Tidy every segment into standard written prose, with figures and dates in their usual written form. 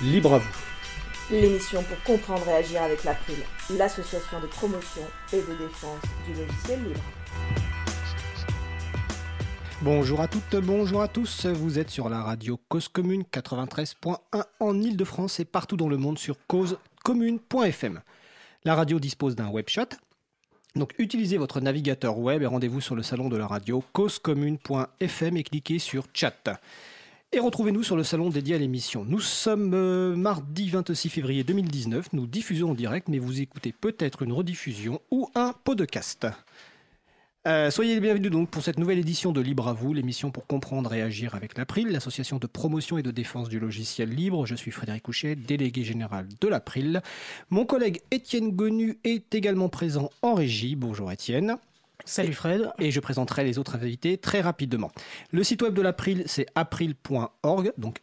Libre à vous. L'émission pour comprendre et agir avec l'April, l'association de promotion et de défense du logiciel libre. Bonjour à toutes, bonjour à tous, vous êtes sur la radio Cause Commune 93.1 en Ile-de-France et partout dans le monde sur causecommune.fm. La radio dispose d'un web chat, donc utilisez votre navigateur web et rendez-vous sur le salon de la radio causecommune.fm et cliquez sur chat. Et retrouvez-nous sur le salon dédié à l'émission. Nous sommes mardi 26 février 2019, nous diffusons en direct, mais vous écoutez peut-être une rediffusion ou un podcast. Soyez les bienvenus donc pour cette nouvelle édition de Libre à vous, l'émission pour comprendre et agir avec l'April, l'association de promotion et de défense du logiciel libre. Je suis Frédéric Couchet, délégué général de l'April. Mon collègue Étienne Gonu est également présent en régie. Bonjour Étienne. Salut Fred. Et je présenterai les autres invités très rapidement. Le site web de l'April, c'est april.org, donc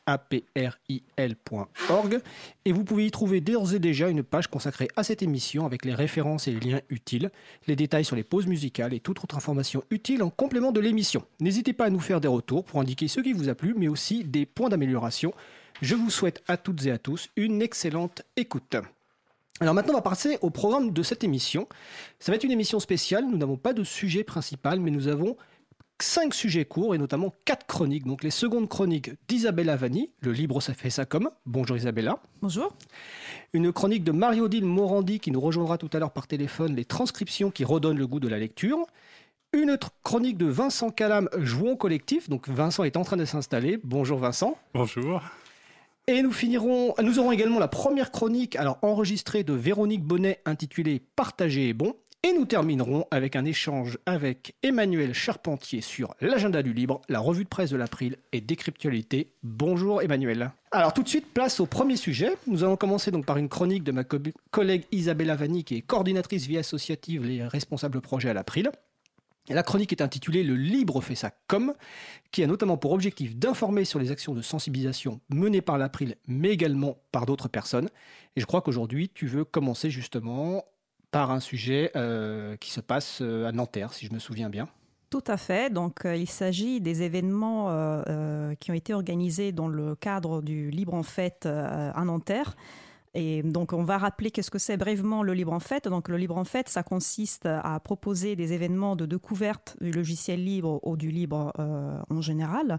april.org. Et vous pouvez y trouver d'ores et déjà une page consacrée à cette émission avec les références et les liens utiles, les détails sur les pauses musicales et toute autre information utile en complément de l'émission. N'hésitez pas à nous faire des retours pour indiquer ce qui vous a plu, mais aussi des points d'amélioration. Je vous souhaite à toutes et à tous une excellente écoute. Alors maintenant, on va passer au programme de cette émission. Ça va être une émission spéciale. Nous n'avons pas de sujet principal, mais nous avons 5 sujets courts et notamment 4 chroniques. Donc les secondes chroniques d'Isabella Vanni, le libre ça fait ça comme. Bonjour Isabella. Bonjour. Une chronique de Marie-Odile Morandi qui nous rejoindra tout à l'heure par téléphone, les transcriptions qui redonnent le goût de la lecture. Une autre chronique de Vincent Calam, Jouons collectif. Donc Vincent est en train de s'installer. Bonjour Vincent. Bonjour. Et nous aurons également la première chronique enregistrée de Véronique Bonnet intitulée « Partager est bon ». Et nous terminerons avec un échange avec Emmanuel Charpentier sur l'agenda du libre, la revue de presse de l'April et Décryptualité. Bonjour Emmanuel. Alors tout de suite, place au premier sujet. Nous allons commencer donc par une chronique de ma collègue Isabella Vanni qui est coordinatrice vie associative et responsable projet à l'April. La chronique est intitulée « Le libre fait ça comme », qui a notamment pour objectif d'informer sur les actions de sensibilisation menées par l'April, mais également par d'autres personnes. Et je crois qu'aujourd'hui, tu veux commencer justement par un sujet qui se passe à Nanterre, si je me souviens bien. Tout à fait. Donc, il s'agit des événements qui ont été organisés dans le cadre du Libre en Fête à Nanterre. Et donc, on va rappeler qu'est-ce que c'est brièvement le Libre en Fête. Donc, le Libre en Fête, ça consiste à proposer des événements de découverte du logiciel libre ou du libre en général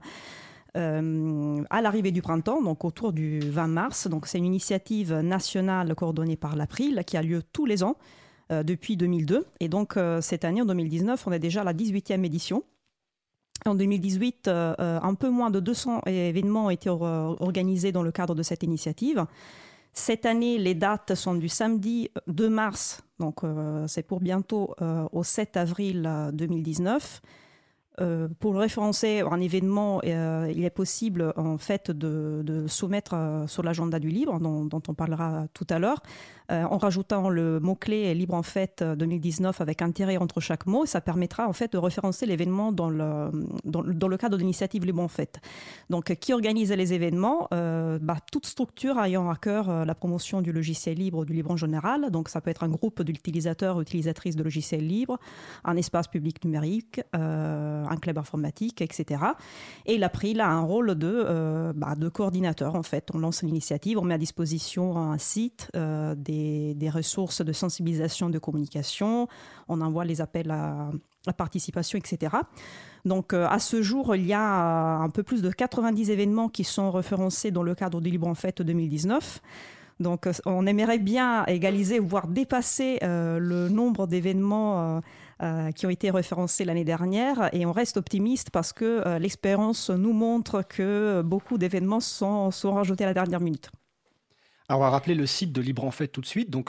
à l'arrivée du printemps, donc autour du 20 mars. Donc, c'est une initiative nationale coordonnée par l'April qui a lieu tous les ans depuis 2002. Et donc, cette année, en 2019, on est déjà à la 18e édition. En 2018, un peu moins de 200 événements ont été organisés dans le cadre de cette initiative. Cette année, les dates sont du samedi 2 mars, donc c'est pour bientôt, au 7 avril 2019. Pour référencer un événement, il est possible en fait de soumettre sur l'agenda du libre, dont on parlera tout à l'heure, en rajoutant le mot-clé Libre en Fête 2019 avec un tiret entre chaque mot. Ça permettra en fait de référencer l'événement dans le cadre de l'initiative Libre en Fête. Donc, qui organise les événements toute structure ayant à cœur la promotion du logiciel libre, du libre en général. Donc, ça peut être un groupe d'utilisateurs ou utilisatrices de logiciels libres, un espace public numérique, un club informatique, etc. Et l'April a un rôle de coordinateur, en fait. On lance l'initiative, on met à disposition un site, des ressources de sensibilisation, de communication, on envoie les appels à participation, etc. Donc, à ce jour, il y a un peu plus de 90 événements qui sont référencés dans le cadre du Libre en Fête 2019. Donc, on aimerait bien égaliser, voire dépasser le nombre d'événements qui ont été référencés l'année dernière. Et on reste optimiste parce que l'expérience nous montre que beaucoup d'événements sont rajoutés à la dernière minute. Alors, on va rappeler le site de Libre en Fête tout de suite, donc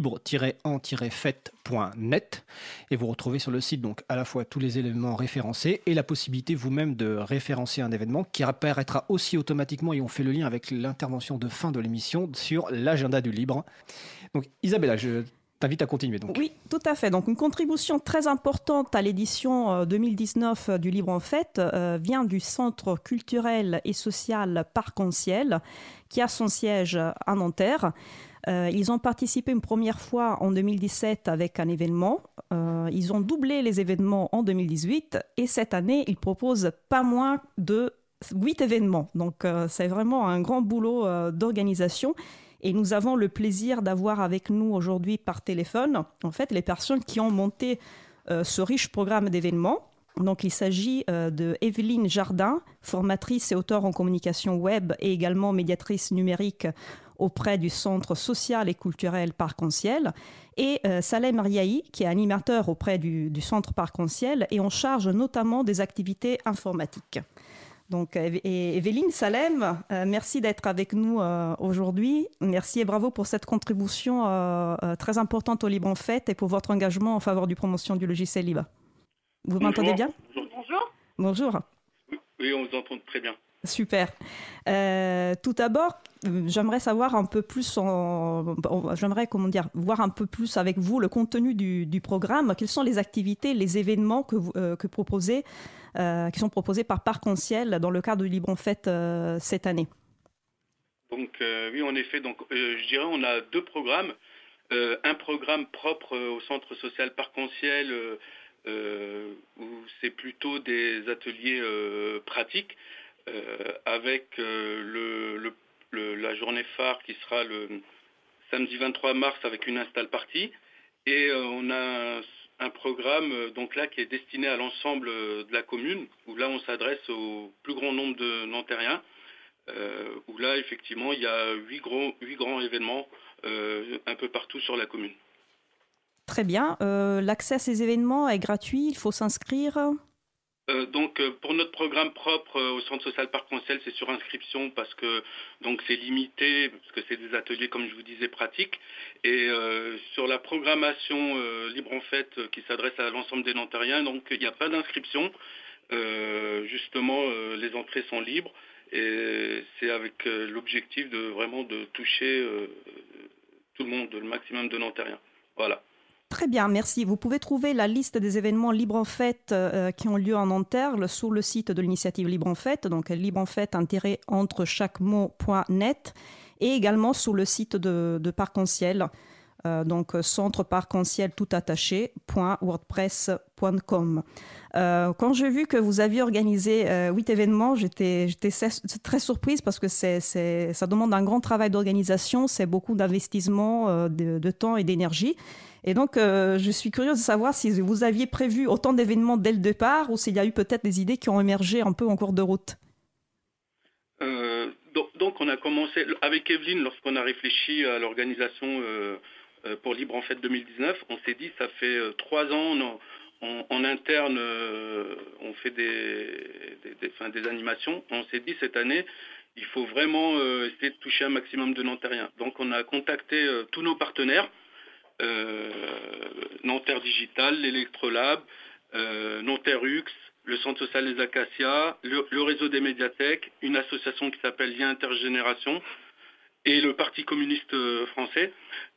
libre-en-fête.net. Et vous retrouvez sur le site donc à la fois tous les éléments référencés et la possibilité vous-même de référencer un événement qui apparaîtra aussi automatiquement, et on fait le lien avec l'intervention de fin de l'émission sur l'agenda du libre. Donc Isabella, je t'invite à continuer. Donc. Oui, tout à fait. Donc, une contribution très importante à l'édition 2019 du Libre en Fête vient du Centre culturel et social Parc-en-Ciel, qui a son siège à Nanterre. Ils ont participé une première fois en 2017 avec un événement. Ils ont doublé les événements en 2018 et cette année, ils proposent pas moins de 8 événements. Donc, c'est vraiment un grand boulot d'organisation. Et nous avons le plaisir d'avoir avec nous aujourd'hui par téléphone, en fait, les personnes qui ont monté ce riche programme d'événements. Donc, il s'agit de Evelyne Jardin, formatrice et auteure en communication web et également médiatrice numérique auprès du Centre social et culturel Parc-en-Ciel, et Salem Riahi, qui est animateur auprès du Centre Parc-en-Ciel et en charge notamment des activités informatiques. Donc, Evelyne, Salem, merci d'être avec nous aujourd'hui. Merci et bravo pour cette contribution très importante au Libre en Fête et pour votre engagement en faveur du promotion du logiciel libre. Vous m'entendez bien ? Bonjour. Bonjour. Oui, on vous entend très bien. Super. Tout d'abord, j'aimerais savoir un peu plus, voir un peu plus avec vous le contenu du programme. Quelles sont les activités, les événements que proposez, qui sont proposés par Parc-en-Ciel dans le cadre du Libre en Fête cette année? Donc oui, en effet, je dirais on a 2 programmes. Un programme propre au Centre social Parc-en-Ciel où c'est plutôt des ateliers pratiques. Avec la journée phare qui sera le samedi 23 mars avec une install party. Et on a un programme donc là qui est destiné à l'ensemble de la commune, où là on s'adresse au plus grand nombre de Nantériens, où là effectivement il y a 8 grands événements un peu partout sur la commune. Très bien. L'accès à ces événements est gratuit, il faut s'inscrire ? Donc pour notre programme propre au Centre social Parc-en-Ciel, c'est sur inscription parce que donc c'est limité, parce que c'est des ateliers comme je vous disais pratiques. Et sur la programmation Libre en Fête qui s'adresse à l'ensemble des Nantériens, donc il n'y a pas d'inscription. Justement, les entrées sont libres et c'est avec l'objectif de toucher tout le monde, le maximum de Nantériens. Voilà. Très bien, merci. Vous pouvez trouver la liste des événements Libre en Fête qui ont lieu en Nanterre sur le site de l'initiative Libre en Fête, donc libreenfête-entrechaquemot.net, et également sur le site de Parc-en-Ciel, donc centreparc-en-ciel tout attaché.wordpress.com. Quand j'ai vu que vous aviez organisé 8 événements, j'étais très surprise parce que ça demande un grand travail d'organisation, c'est beaucoup d'investissement, de temps et d'énergie. Et donc, je suis curieuse de savoir si vous aviez prévu autant d'événements dès le départ ou s'il y a eu peut-être des idées qui ont émergé un peu en cours de route. Donc, on a commencé avec Evelyne, lorsqu'on a réfléchi à l'organisation pour Libre en Fête 2019, on s'est dit, ça fait 3 ans, en interne, on fait des animations. On s'est dit, cette année, il faut vraiment essayer de toucher un maximum de Nantériens. Donc, on a contacté tous nos partenaires, Nanterre Digital, l'Electrolab, Nanterrux, le Centre social des Acacias, le réseau des médiathèques, une association qui s'appelle Lien Intergénération et le Parti communiste français.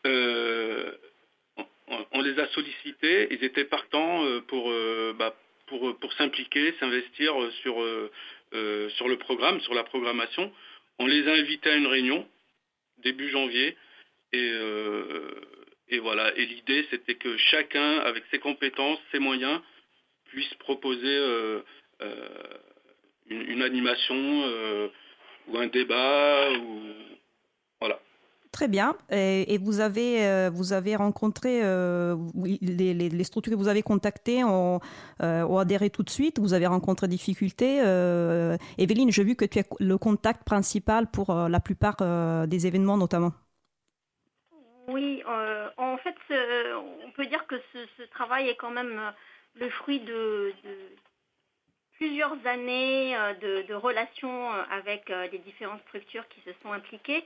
On les a sollicités, ils étaient partants pour s'impliquer, s'investir sur le programme, sur la programmation. On les a invités à une réunion début janvier et voilà. Et l'idée, c'était que chacun, avec ses compétences, ses moyens, puisse proposer une animation ou un débat. Voilà. Très bien. Et vous avez rencontré les structures que vous avez contactées ont adhéré tout de suite. Vous avez rencontré des difficultés. Evelyne, j'ai vu que tu es le contact principal pour la plupart des événements notamment. Oui, en fait, on peut dire que ce travail est quand même le fruit de plusieurs années de relations avec les différentes structures qui se sont impliquées.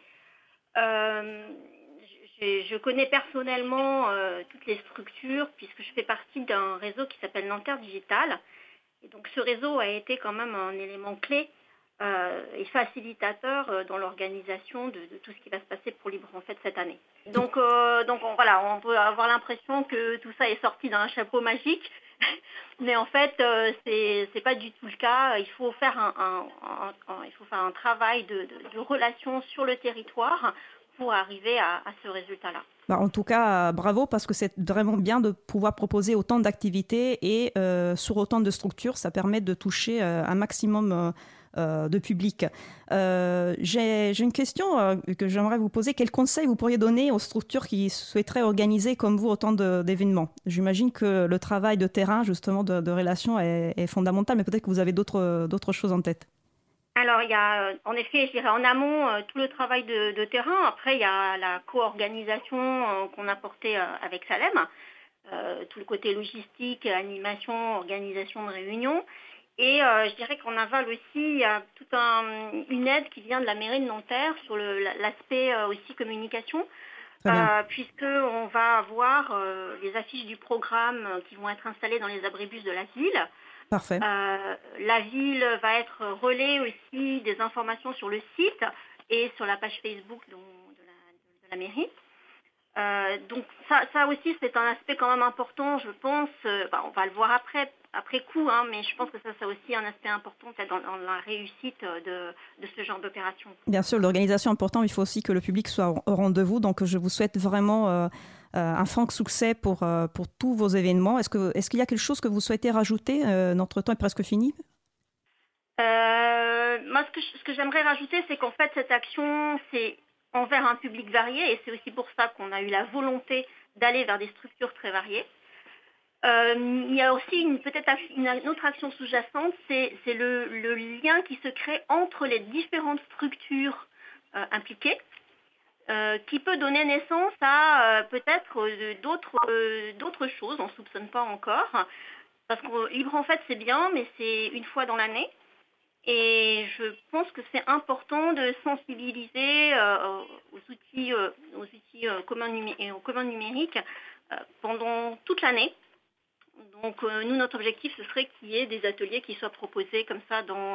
Je connais personnellement toutes les structures puisque je fais partie d'un réseau qui s'appelle Nanterre Digital. Et donc ce réseau a été quand même un élément clé et facilitateur dans l'organisation de tout ce qui va se passer pour Libre en Fête cette année. Donc on peut avoir l'impression que tout ça est sorti d'un chapeau magique, mais en fait c'est pas du tout le cas. Il faut faire un travail de relation sur le territoire pour arriver à ce résultat-là. En tout cas, bravo, parce que c'est vraiment bien de pouvoir proposer autant d'activités et sur autant de structures. Ça permet de toucher un maximum de public. J'ai une question que j'aimerais vous poser. Quels conseils vous pourriez donner aux structures qui souhaiteraient organiser comme vous autant d'événements? J'imagine que le travail de terrain, justement, de relations est fondamental, mais peut-être que vous avez d'autres choses en tête. Alors, il y a en effet, je dirais en amont, tout le travail de terrain. Après, il y a la co-organisation qu'on a portée avec Salem, tout le côté logistique, animation, organisation de réunions. Et je dirais qu'en aval aussi, il y a toute une aide qui vient de la mairie de Nanterre sur l'aspect aussi communication, puisqu'on va avoir les affiches du programme qui vont être installées dans les abribus de la ville. Parfait. La ville va être relais aussi des informations sur le site et sur la page Facebook de la mairie. Donc ça aussi, c'est un aspect quand même important, je pense. On va le voir après coup, hein, mais je pense que ça c'est aussi un aspect important dans la réussite de ce genre d'opération. Bien sûr, l'organisation est importante, il faut aussi que le public soit au rendez-vous. Donc je vous souhaite vraiment un franc succès pour tous vos événements. Est-ce qu'il y a quelque chose que vous souhaitez rajouter? Notre temps est presque fini. Moi, ce que j'aimerais rajouter, c'est qu'en fait, cette action, c'est envers un public varié, et c'est aussi pour ça qu'on a eu la volonté d'aller vers des structures très variées. Il y a aussi peut-être une autre action sous-jacente, c'est le lien qui se crée entre les différentes structures impliquées, qui peut donner naissance à peut-être d'autres choses, on ne soupçonne pas encore, parce que Libre en fait c'est bien, mais c'est une fois dans l'année. Et je pense que c'est important de sensibiliser aux outils communs numériques pendant toute l'année. Donc nous, notre objectif, ce serait qu'il y ait des ateliers qui soient proposés comme ça dans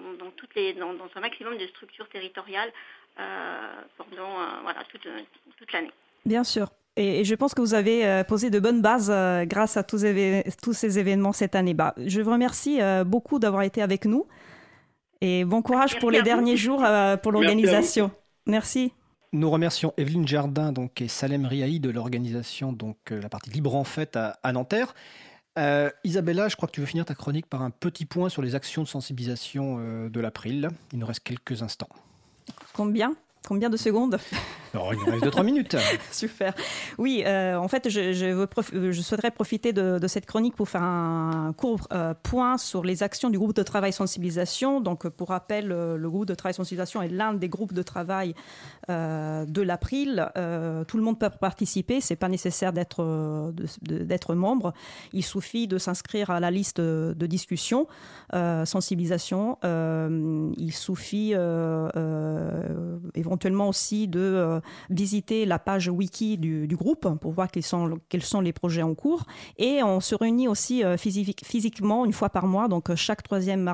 un maximum de structures territoriales pendant toute l'année. Bien sûr. Et je pense que vous avez posé de bonnes bases grâce à tous ces événements cette année. Je vous remercie beaucoup d'avoir été avec nous. Et bon courage pour les derniers jours pour l'organisation. Merci. Nous remercions Evelyne Jardin et Salem Riahi de l'organisation, la partie Libre en Fête à Nanterre. Isabella, je crois que tu veux finir ta chronique par un petit point sur les actions de sensibilisation de l'April. Il nous reste quelques instants. Combien de secondes? Alors, il nous reste 2-3 minutes. Super. Oui, en fait, je souhaiterais profiter de cette chronique pour faire un court point sur les actions du groupe de travail sensibilisation. Donc, pour rappel, le groupe de travail sensibilisation est l'un des groupes de travail de l'April. Tout le monde peut participer. C'est pas nécessaire d'être membre. Il suffit de s'inscrire à la liste de discussion, sensibilisation. Il suffit éventuellement aussi de visiter la page wiki du groupe pour voir quels sont les projets en cours. Et on se réunit aussi physiquement une fois par mois, donc chaque troisième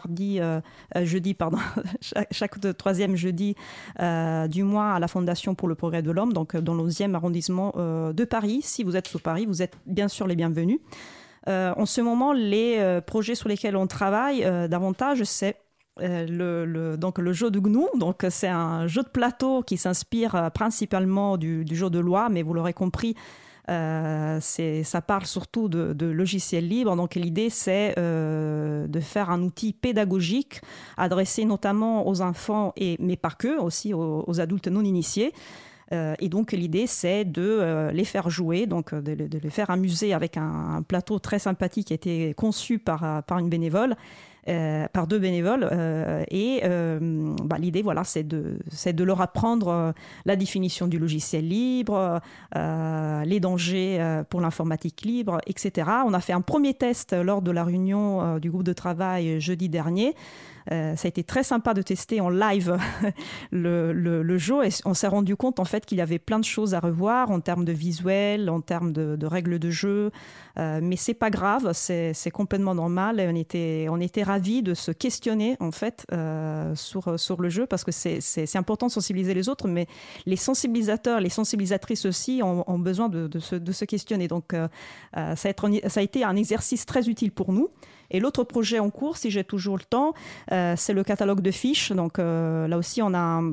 jeudi du mois à la Fondation pour le progrès de l'homme, donc dans le 11e arrondissement de Paris. Si vous êtes sur Paris, vous êtes bien sûr les bienvenus. En ce moment, les projets sur lesquels on travaille davantage, c'est le jeu de GNU. Donc c'est un jeu de plateau qui s'inspire principalement du jeu de loi, mais vous l'aurez compris, ça parle surtout de logiciels libres. Donc l'idée, c'est de faire un outil pédagogique adressé notamment aux enfants, mais pas que, aussi aux adultes non initiés. Et donc l'idée, c'est de les faire jouer, donc de les faire amuser avec un plateau très sympathique qui a été conçu par une bénévole. Par deux bénévoles l'idée c'est de leur apprendre la définition du logiciel libre, les dangers pour l'informatique libre, etc. On a fait un premier test lors de la réunion du groupe de travail jeudi dernier. Ça a été très sympa de tester en live le jeu, et on s'est rendu compte en fait qu'il y avait plein de choses à revoir en termes de visuel, en termes de règles de jeu, mais c'est pas grave, c'est complètement normal, et on était ravis de se questionner en fait sur le jeu, parce que c'est important de sensibiliser les autres, mais les sensibilisateurs, les sensibilisatrices aussi ont besoin de se questionner. Donc ça a été un exercice très utile pour nous. Et l'autre projet en cours, si j'ai toujours le temps, c'est le catalogue de fiches. Donc là aussi, on a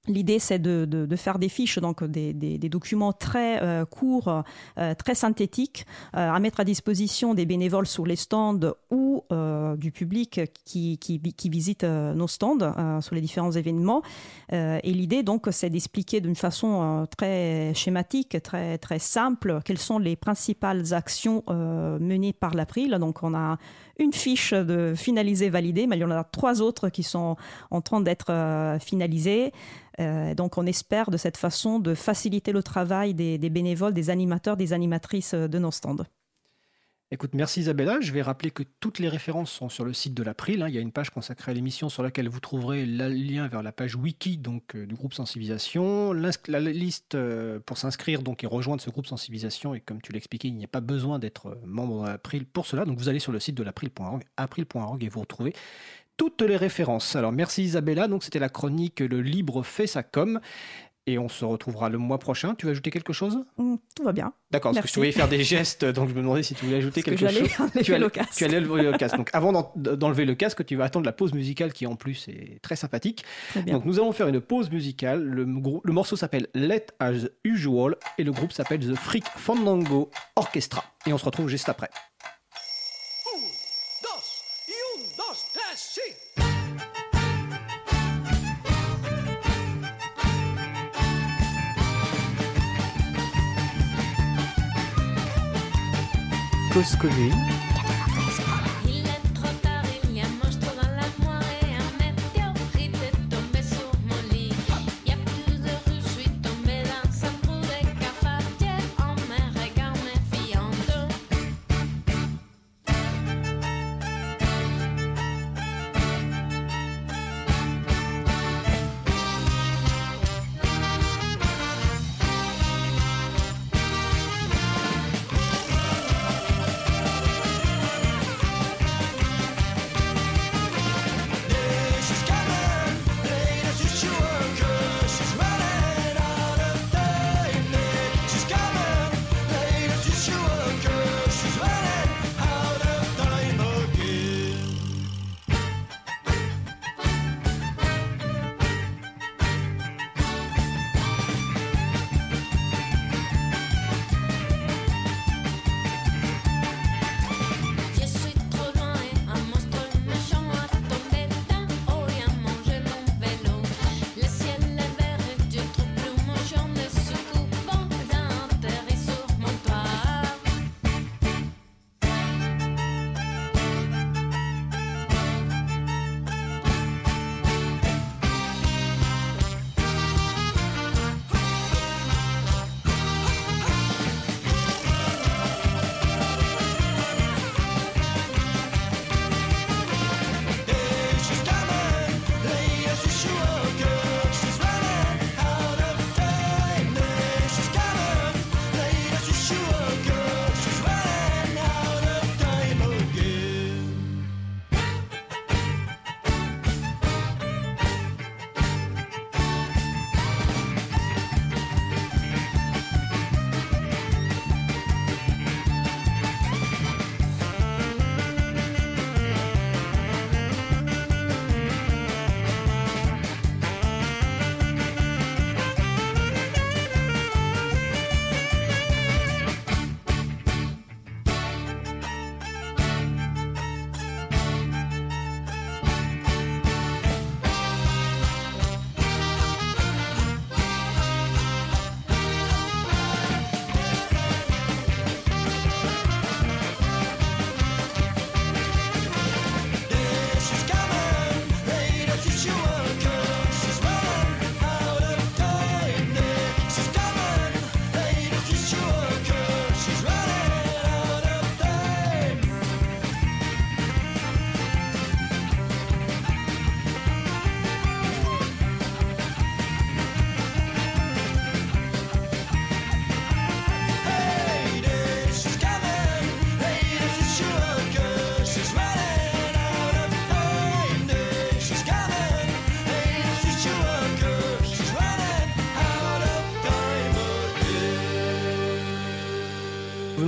L'idée, c'est de faire des fiches, donc des documents très courts, très synthétiques, à mettre à disposition des bénévoles sur les stands ou du public qui visite nos stands sur les différents événements. Et l'idée, donc, c'est d'expliquer d'une façon très schématique, très, très simple, quelles sont les principales actions menées par l'April. Donc, on a une fiche de finalisée, validée, mais il y en a 3 autres qui sont en train d'être finalisées. Donc on espère de cette façon de faciliter le travail des bénévoles, des animateurs, des animatrices de nos stands. Écoute, merci Isabella. Je vais rappeler que toutes les références sont sur le site de l'April. Il y a une page consacrée à l'émission sur laquelle vous trouverez le lien vers la page wiki du groupe sensibilisation. La liste pour s'inscrire et rejoindre ce groupe sensibilisation. Et comme tu l'expliquais, il n'y a pas besoin d'être membre de l'April pour cela. Donc vous allez sur le site de l'April.org, april.org, et vous retrouvez toutes les références. Alors merci Isabella. Donc c'était la chronique Le Libre fait sa com. Et on se retrouvera le mois prochain. Tu veux ajouter quelque chose ? Tout va bien. D'accord, parce que tu voulais faire des gestes, donc je me demandais si tu voulais ajouter quelque chose. Tu allais enlever le casque. Donc avant d'enlever le casque, tu vas attendre la pause musicale qui en plus est très sympathique. Très bien. Donc nous allons faire une pause musicale. Le morceau s'appelle Let As Usual et le groupe s'appelle The Freak Fandango Orchestra. Et on se retrouve juste après. 1, 2, 3, si. Cause commune. Il est trop tard, il y a mange trop dans l'armoire et un météorite est tombé sur mon lit. Il y a plus de rue, je suis tombée dans un trou de cafetière. On me regarde méfiant.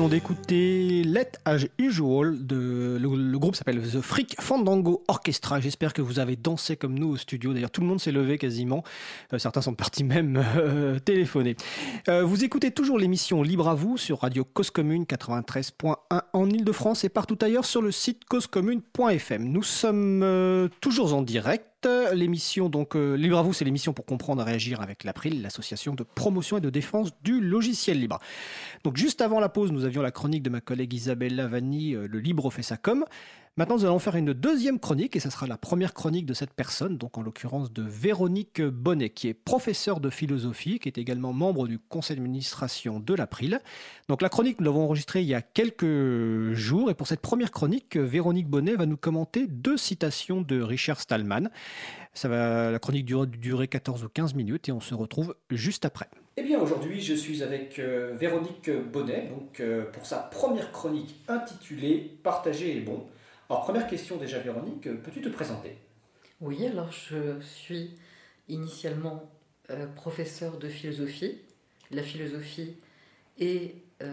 venons d'écouter Let As Usual, le groupe s'appelle The Freak Fandango Orchestra. J'espère que vous avez dansé comme nous au studio. D'ailleurs, tout le monde s'est levé quasiment. Certains sont partis même téléphoner. Vous écoutez toujours l'émission Libre à vous sur Radio Cause Commune 93.1 en Ile-de-France et partout ailleurs sur le site causecommune.fm. Nous sommes toujours en direct. L'émission donc Libre à vous, c'est l'émission pour comprendre et réagir avec l'April, l'association de promotion et de défense du logiciel libre. Donc juste avant la pause, nous avions la chronique de ma collègue Isabelle Lavani, le libre fait sa com. Maintenant, nous allons faire une deuxième chronique et ça sera la première chronique de cette personne, donc en l'occurrence de Véronique Bonnet, qui est professeure de philosophie, qui est également membre du conseil d'administration de l'April. Donc la chronique, nous l'avons enregistrée il y a quelques jours et pour cette première chronique, Véronique Bonnet va nous commenter 2 citations de Richard Stallman. La chronique durer 14 ou 15 minutes et on se retrouve juste après. Eh bien aujourd'hui, je suis avec Véronique Bonnet donc, pour sa première chronique intitulée « Partager est bon ». Alors, première question déjà, Véronique, peux-tu te présenter ? Oui, alors je suis initialement professeur de philosophie. La philosophie est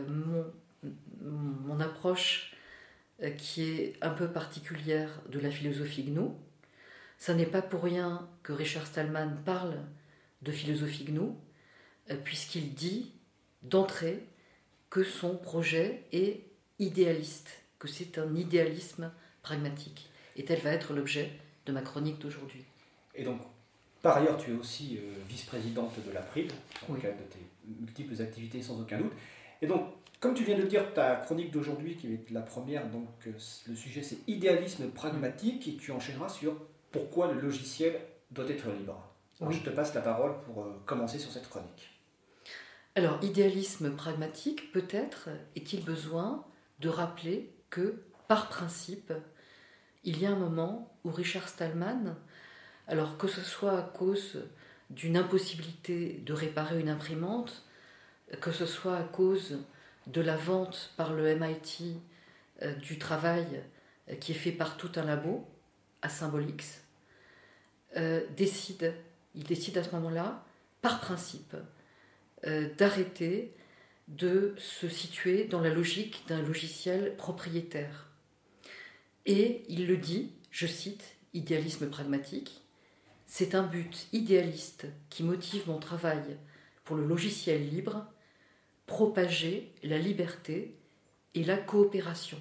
mon approche qui est un peu particulière de la philosophie GNU. Ça n'est pas pour rien que Richard Stallman parle de philosophie GNU, puisqu'il dit d'entrée que son projet est idéaliste, que c'est un idéalisme pragmatique. Et tel va être l'objet de ma chronique d'aujourd'hui. Et donc, par ailleurs, tu es aussi vice-présidente de l'April, dans le Oui. cadre de tes multiples activités sans aucun doute. Et donc, comme tu viens de le dire, ta chronique d'aujourd'hui, qui est la première, donc le sujet c'est idéalisme pragmatique, et tu enchaîneras sur pourquoi le logiciel doit être libre. Alors, Oui. je te passe la parole pour commencer sur cette chronique. Alors, idéalisme pragmatique, peut-être est-il besoin de rappeler que, par principe, il y a un moment où Richard Stallman, alors que ce soit à cause d'une impossibilité de réparer une imprimante, que ce soit à cause de la vente par le MIT du travail qui est fait par tout un labo à Symbolix, il décide à ce moment-là, par principe, d'arrêter de se situer dans la logique d'un logiciel propriétaire. Et il le dit, je cite, idéalisme pragmatique, c'est un but idéaliste qui motive mon travail pour le logiciel libre, propager la liberté et la coopération.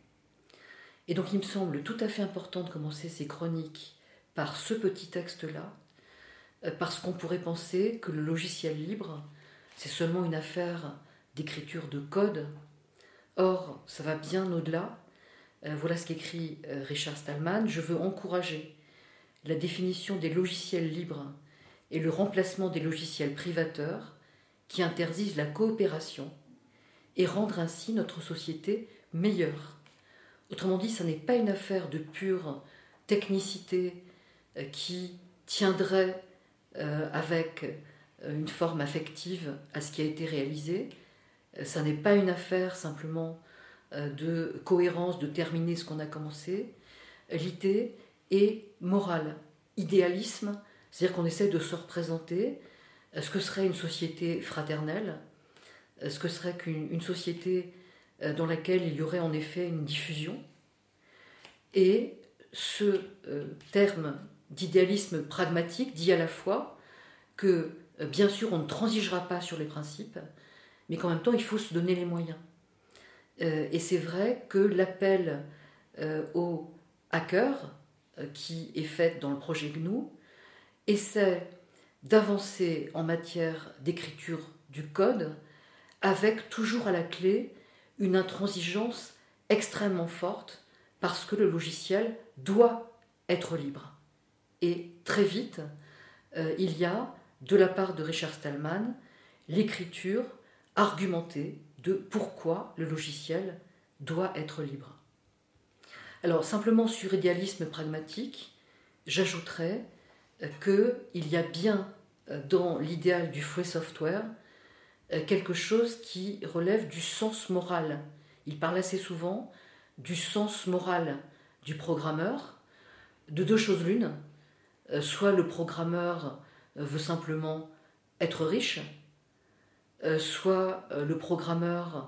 Et donc il me semble tout à fait important de commencer ces chroniques par ce petit texte-là, parce qu'on pourrait penser que le logiciel libre, c'est seulement une affaire d'écriture de code. Or, ça va bien au-delà. Voilà ce qu'écrit Richard Stallman. Je veux encourager la définition des logiciels libres et le remplacement des logiciels privateurs qui interdisent la coopération et rendre ainsi notre société meilleure. Autrement dit, ça n'est pas une affaire de pure technicité qui tiendrait avec une forme affective à ce qui a été réalisé. Ça n'est pas une affaire simplement de cohérence, de terminer ce qu'on a commencé. L'idée est morale. Idéalisme, c'est-à-dire qu'on essaie de se représenter ce que serait une société fraternelle, ce que serait une société dans laquelle il y aurait en effet une diffusion. Et ce terme d'idéalisme pragmatique dit à la fois que, bien sûr, on ne transigera pas sur les principes, mais qu'en même temps, il faut se donner les moyens. Et c'est vrai que l'appel aux hackers, qui est fait dans le projet GNU, essaie d'avancer en matière d'écriture du code, avec toujours à la clé une intransigeance extrêmement forte, parce que le logiciel doit être libre. Et très vite, il y a, de la part de Richard Stallman, l'écriture argumentée de pourquoi le logiciel doit être libre. Alors, simplement sur idéalisme pragmatique, j'ajouterais qu'il y a bien dans l'idéal du free software quelque chose qui relève du sens moral. Il parle assez souvent du sens moral du programmeur, de 2 choses l'une. Soit le programmeur veut simplement être riche, soit le programmeur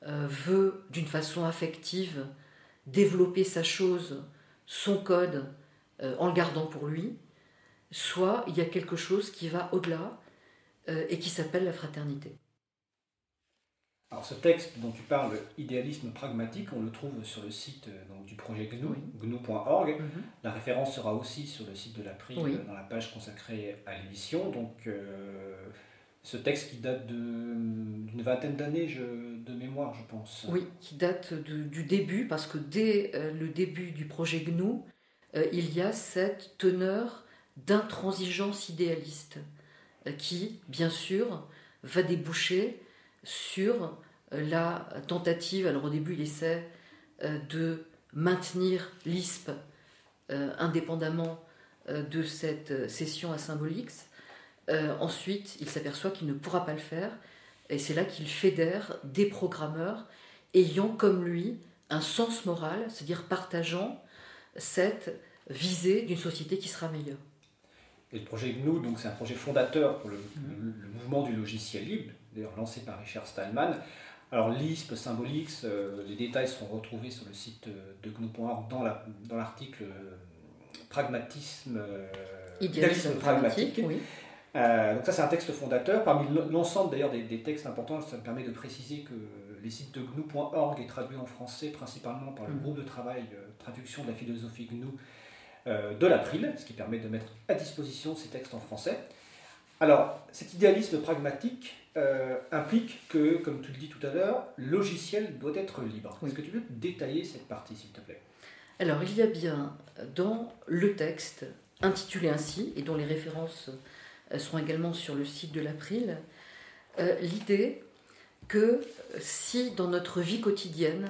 veut d'une façon affective développer sa chose, son code, en le gardant pour lui, soit il y a quelque chose qui va au-delà et qui s'appelle la fraternité. Alors ce texte dont tu parles, idéalisme pragmatique, on le trouve sur le site donc, du projet GNU, gnu.org. La référence sera aussi sur le site de l'April, dans la page consacrée à l'édition. Donc ce texte qui date d'une vingtaine d'années de mémoire, je pense. Oui, qui date du début, parce que dès le début du projet GNU, il y a cette teneur d'intransigeance idéaliste qui, bien sûr, va déboucher sur la tentative, alors au début il essaie de maintenir l'ISP indépendamment de cette cession à Symbolix. Ensuite il s'aperçoit qu'il ne pourra pas le faire et c'est là qu'il fédère des programmeurs ayant comme lui un sens moral, c'est-à-dire partageant cette visée d'une société qui sera meilleure. Et le projet GNU, donc, c'est un projet fondateur pour le mouvement du logiciel libre, d'ailleurs lancé par Richard Stallman. Alors l'ISP, Symbolix, les détails seront retrouvés sur le site de GNU.org dans l'article idéalisme pragmatique. Oui. Donc ça c'est un texte fondateur. Parmi l'ensemble d'ailleurs des textes importants, ça me permet de préciser que les sites de GNU.org est traduit en français principalement par le groupe de travail traduction de la philosophie GNU de l'April, ce qui permet de mettre à disposition ces textes en français. Alors, cet idéalisme pragmatique implique que, comme tu le dis tout à l'heure, le logiciel doit être libre. Est-ce que tu peux détailler cette partie, s'il te plaît ? Alors, il y a bien dans le texte, intitulé ainsi, et dont les références sont également sur le site de l'April, l'idée que si dans notre vie quotidienne,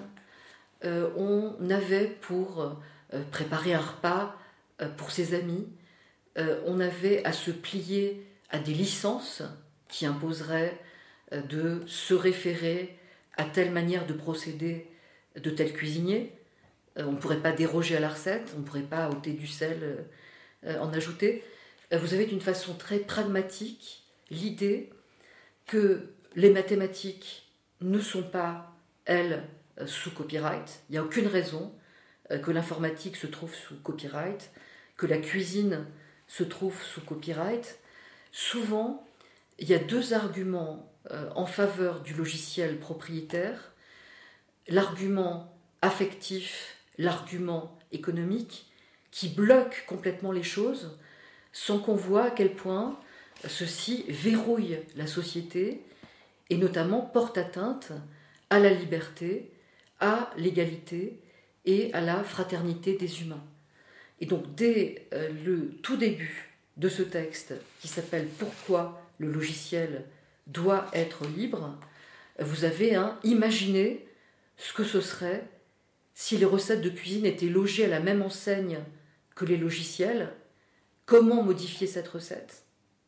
on avait pour préparer un repas pour ses amis, on avait à se plier à des licences qui imposeraient de se référer à telle manière de procéder de tel cuisinier. On ne pourrait pas déroger à la recette, on ne pourrait pas ôter du sel, en ajouter. Vous avez d'une façon très pragmatique l'idée que les mathématiques ne sont pas, elles, sous copyright. Il n'y a aucune raison que l'informatique se trouve sous copyright, que la cuisine se trouve sous copyright. Souvent, il y a deux arguments en faveur du logiciel propriétaire. L'argument affectif, l'argument économique, qui bloquent complètement les choses sans qu'on voit à quel point ceci verrouille la société et notamment porte atteinte à la liberté, à l'égalité et à la fraternité des humains. Et donc dès le tout début de ce texte qui s'appelle « Pourquoi le logiciel doit être libre », vous avez imaginé ce que ce serait si les recettes de cuisine étaient logées à la même enseigne que les logiciels. Comment modifier cette recette ?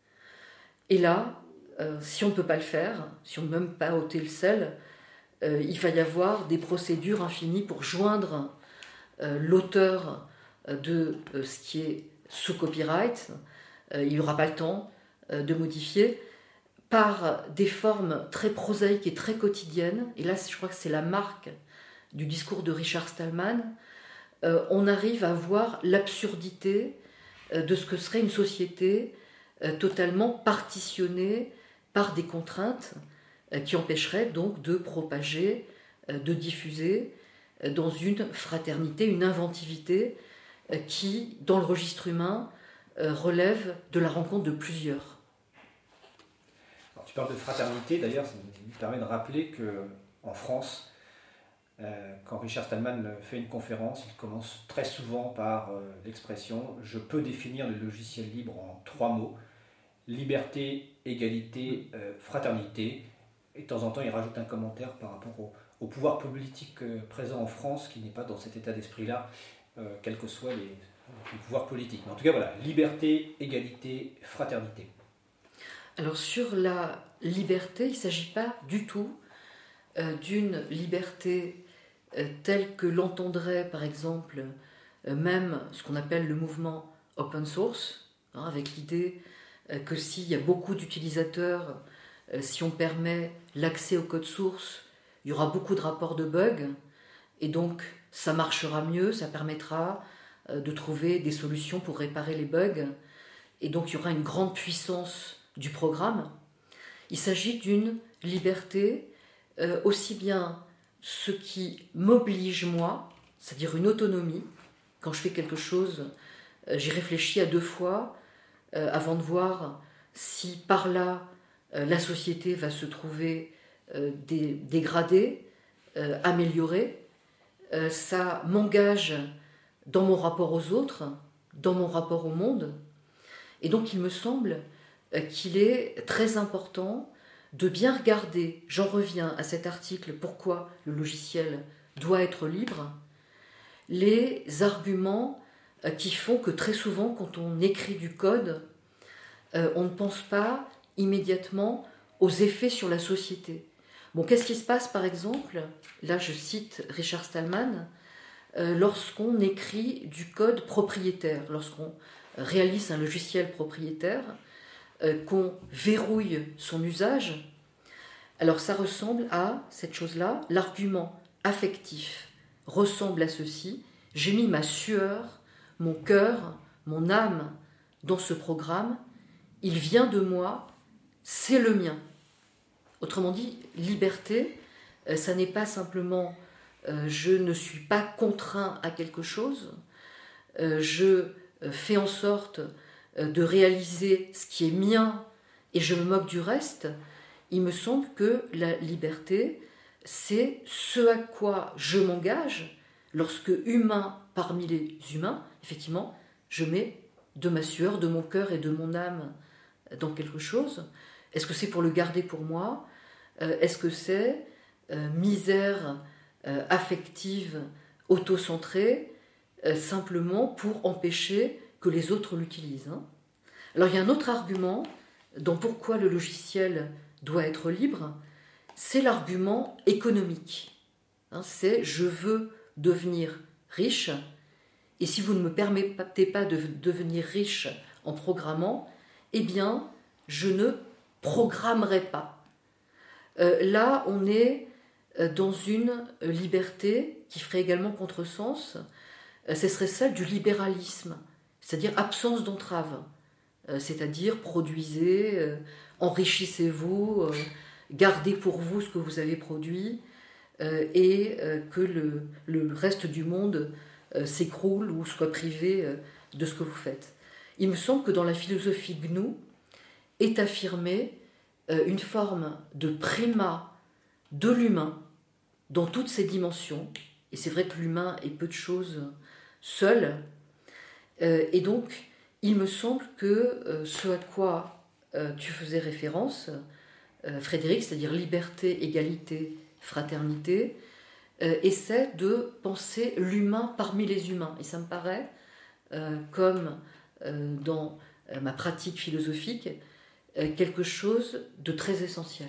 Et là, si on ne peut pas le faire, si on ne peut même pas ôter le sel, il va y avoir des procédures infinies pour joindre l'auteur de ce qui est sous copyright. Il n'y aura pas le temps de modifier par des formes très prosaïques et très quotidiennes. Et là, je crois que c'est la marque du discours de Richard Stallman. On arrive à voir l'absurdité de ce que serait une société totalement partitionnée par des contraintes qui empêcheraient donc de propager, de diffuser dans une fraternité, une inventivité qui, dans le registre humain, relève de la rencontre de plusieurs. Alors, tu parles de fraternité, d'ailleurs, ça me permet de rappeler qu'en France, quand Richard Stallman fait une conférence, il commence très souvent par l'expression « je peux définir le logiciel libre en 3 mots, liberté, égalité, fraternité ». Et de temps en temps, il rajoute un commentaire par rapport au pouvoir politique présent en France, qui n'est pas dans cet état d'esprit-là, quels que soient les pouvoirs politiques. Mais en tout cas, voilà, liberté, égalité, fraternité. Alors sur la liberté, il ne s'agit pas du tout d'une liberté telle que l'entendrait par exemple même ce qu'on appelle le mouvement open source, avec l'idée que s'il y a beaucoup d'utilisateurs, si on permet l'accès au code source, il y aura beaucoup de rapports de bugs, et donc ça marchera mieux, ça permettra de trouver des solutions pour réparer les bugs, et donc il y aura une grande puissance du programme. Il s'agit d'une liberté, aussi bien ce qui m'oblige moi, c'est-à-dire une autonomie. Quand je fais quelque chose, j'y réfléchis à 2 fois avant de voir si par là la société va se trouver dégradée, améliorée. Ça m'engage dans mon rapport aux autres, dans mon rapport au monde. Et donc il me semble qu'il est très important de bien regarder, j'en reviens à cet article, pourquoi le logiciel doit être libre, les arguments qui font que très souvent, quand on écrit du code, on ne pense pas immédiatement aux effets sur la société. Bon, qu'est-ce qui se passe par exemple, là je cite Richard Stallman, lorsqu'on écrit du code propriétaire, lorsqu'on réalise un logiciel propriétaire, qu'on verrouille son usage, alors ça ressemble à cette chose-là, l'argument affectif ressemble à ceci: j'ai mis ma sueur, mon cœur, mon âme dans ce programme, il vient de moi, c'est le mien. Autrement dit, liberté, ça n'est pas simplement je ne suis pas contraint à quelque chose, je fais en sorte de réaliser ce qui est mien et je me moque du reste. Il me semble que la liberté, c'est ce à quoi je m'engage lorsque humain parmi les humains, effectivement, je mets de ma sueur, de mon cœur et de mon âme dans quelque chose. Est-ce que c'est pour le garder pour moi? Est-ce que c'est misère affective, autocentrée, simplement pour empêcher que les autres l'utilisent, hein? Alors il y a un autre argument dans pourquoi le logiciel doit être libre, c'est l'argument économique. Hein, c'est je veux devenir riche, et si vous ne me permettez pas de devenir riche en programmant, eh bien je ne programmerai pas. Là on est dans une liberté qui ferait également contresens, ce serait celle du libéralisme, c'est-à-dire absence d'entrave, c'est-à-dire produisez, enrichissez-vous, gardez pour vous ce que vous avez produit, et que le reste du monde s'écroule ou soit privé de ce que vous faites. Il me semble que dans la philosophie GNU est affirmée une forme de primat de l'humain dans toutes ses dimensions, et c'est vrai que l'humain est peu de choses seul, et donc il me semble que ce à quoi tu faisais référence, Frédéric, c'est-à-dire liberté, égalité, fraternité, essaie de penser l'humain parmi les humains. Et ça me paraît, comme dans ma pratique philosophique, quelque chose de très essentiel.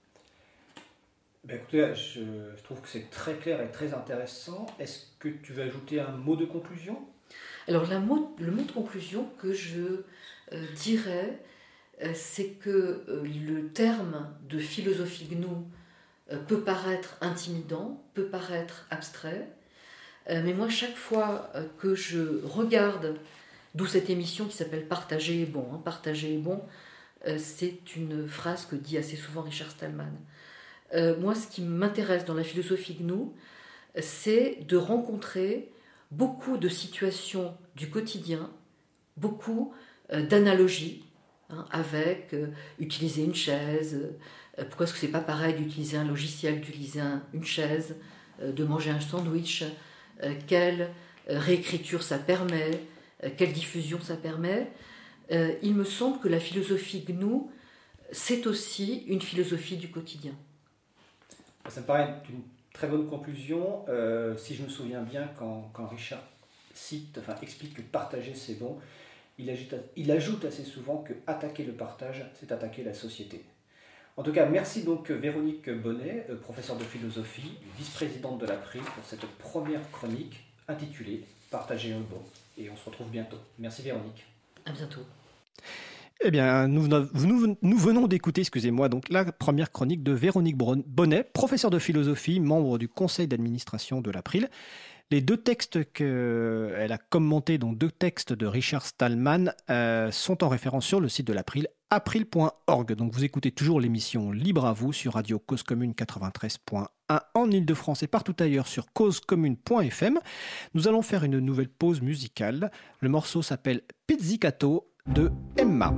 Ben écoutez, je trouve que c'est très clair et très intéressant. Est-ce que tu veux ajouter un mot de conclusion? Alors le mot de conclusion que je dirais, c'est que le terme de philosophie GNU peut paraître intimidant, peut paraître abstrait, mais moi chaque fois que je regarde, d'où cette émission qui s'appelle Partager est bon, hein, Partager est bon, c'est une phrase que dit assez souvent Richard Stallman. Moi ce qui m'intéresse dans la philosophie GNU, c'est de rencontrer beaucoup de situations du quotidien, beaucoup d'analogies, hein, avec utiliser une chaise, pourquoi est-ce que c'est pas pareil d'utiliser un logiciel, d'utiliser une chaise, de manger un sandwich, quelle réécriture ça permet, quelle diffusion ça permet. Il me semble que la philosophie GNU, c'est aussi une philosophie du quotidien. Ça me paraît une très bonne conclusion. Si je me souviens bien, quand Richard explique que partager c'est bon, il ajoute assez souvent que attaquer le partage, c'est attaquer la société. En tout cas, merci donc Véronique Bonnet, professeure de philosophie, vice-présidente de l'April, pour cette première chronique intitulée Partager est bon. Et on se retrouve bientôt. Merci Véronique. À bientôt. Eh bien, nous venons d'écouter, excusez-moi, donc la première chronique de Véronique Bonnet, professeure de philosophie, membre du conseil d'administration de l'April. Les deux textes qu'elle a commentés, donc deux textes de Richard Stallman, sont en référence sur le site de l'April, april.org. Donc vous écoutez toujours l'émission Libre à vous sur Radio Cause Commune 93.1 en Ile-de-France et partout ailleurs sur causecommune.fm. Nous allons faire une nouvelle pause musicale. Le morceau s'appelle Pizzicato de Emma.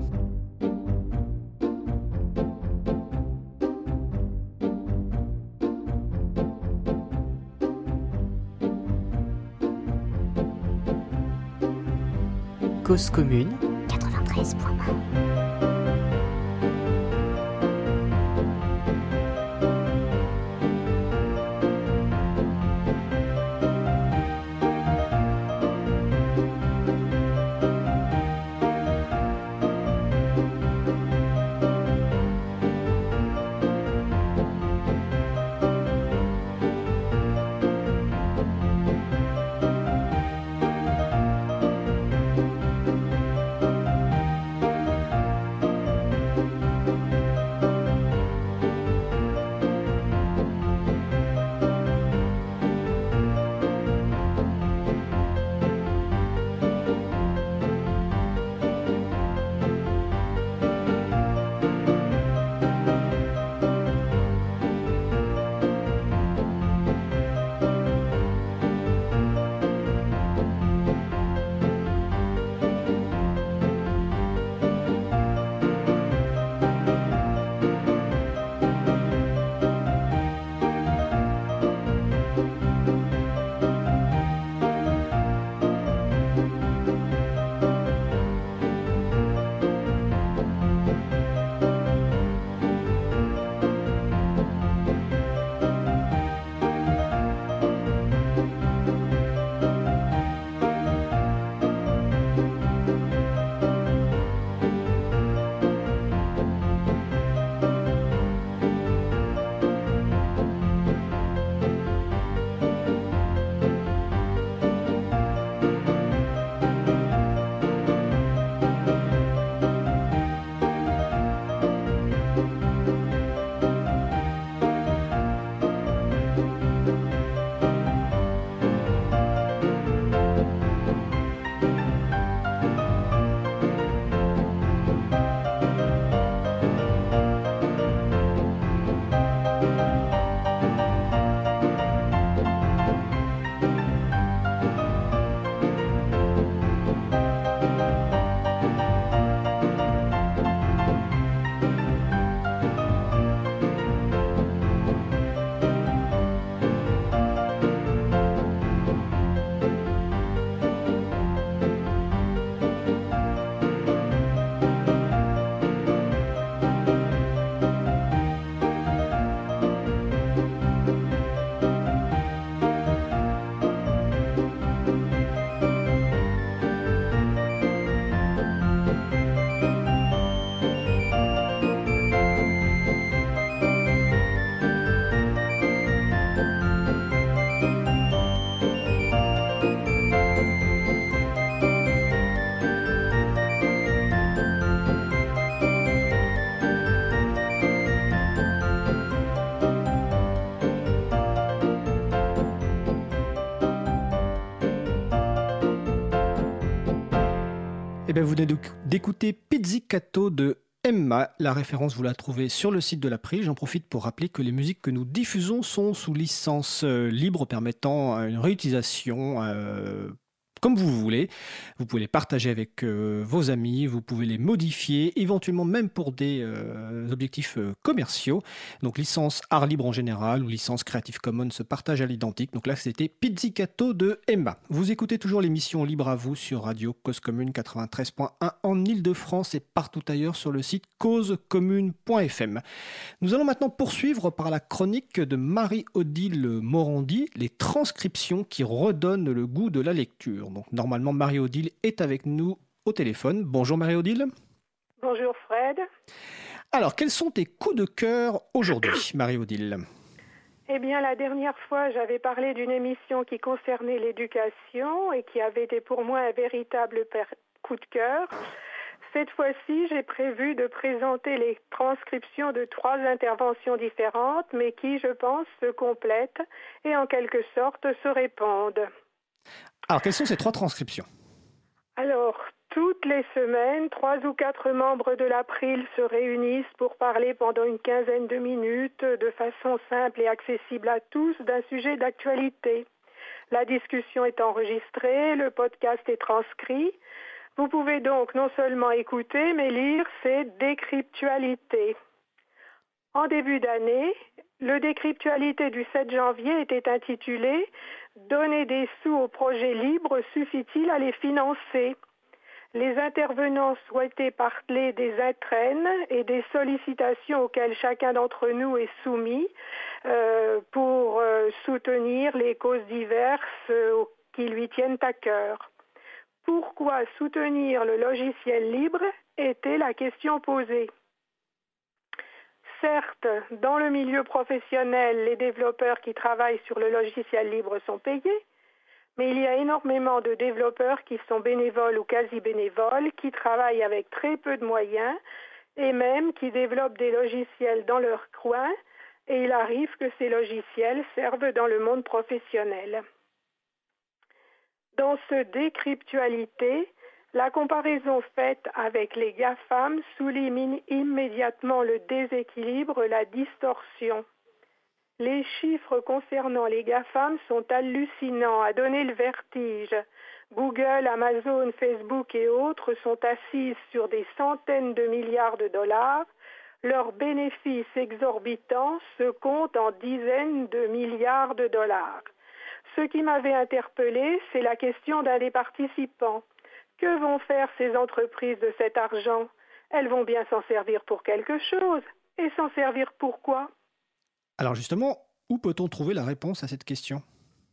Cause Commune 93.1. Eh bien, vous venez d'écouter Pizzicato de Emma. La référence, vous la trouvez sur le site de l'April. J'en profite pour rappeler que les musiques que nous diffusons sont sous licence libre permettant une réutilisation comme vous voulez. Vous pouvez les partager avec vos amis, vous pouvez les modifier, éventuellement même pour des objectifs commerciaux. Donc licence art libre en général ou licence Creative Commons se partage à l'identique. Donc là, c'était Pizzicato de Emma. Vous écoutez toujours l'émission Libre à vous sur Radio Cause Commune 93.1 en Ile-de-France et partout ailleurs sur le site causecommune.fm. Nous allons maintenant poursuivre par la chronique de Marie-Odile Morandi, les transcriptions qui redonnent le goût de la lecture. Donc normalement, Marie-Odile est avec nous au téléphone. Bonjour Marie-Odile. Bonjour Fred. Alors, quels sont tes coups de cœur aujourd'hui, Marie-Odile ? Eh bien, la dernière fois, j'avais parlé d'une émission qui concernait l'éducation et qui avait été pour moi un véritable coup de cœur. cette fois-ci, j'ai prévu de présenter les transcriptions de 3 interventions différentes, mais qui, je pense, se complètent et en quelque sorte se répondent. Alors, quelles sont ces 3 transcriptions? Alors, toutes les semaines, 3 ou 4 membres de l'April se réunissent pour parler pendant une quinzaine de minutes, de façon simple et accessible à tous, d'un sujet d'actualité. La discussion est enregistrée, le podcast est transcrit. Vous pouvez donc non seulement écouter, mais lire ces décryptualités. En début d'année, le décryptualité du 7 janvier était intitulé « Donner des sous aux projets libres suffit-il à les financer ?» Les intervenants souhaitaient parler des entraînes et des sollicitations auxquelles chacun d'entre nous est soumis pour soutenir les causes diverses qui lui tiennent à cœur. Pourquoi soutenir le logiciel libre était la question posée. Certes, dans le milieu professionnel, les développeurs qui travaillent sur le logiciel libre sont payés, mais il y a énormément de développeurs qui sont bénévoles ou quasi-bénévoles, qui travaillent avec très peu de moyens et même qui développent des logiciels dans leur coin, et il arrive que ces logiciels servent dans le monde professionnel. Dans ce décryptualité, la comparaison faite avec les GAFAM souligne immédiatement le déséquilibre, la distorsion. Les chiffres concernant les GAFAM sont hallucinants, à donner le vertige. Google, Amazon, Facebook et autres sont assises sur des centaines de milliards de dollars. Leurs bénéfices exorbitants se comptent en dizaines de milliards de dollars. Ce qui m'avait interpellé, c'est la question d'un des participants. Que vont faire ces entreprises de cet argent? Elles vont bien s'en servir pour quelque chose. Et s'en servir pour quoi? Alors justement, où peut-on trouver la réponse à cette question?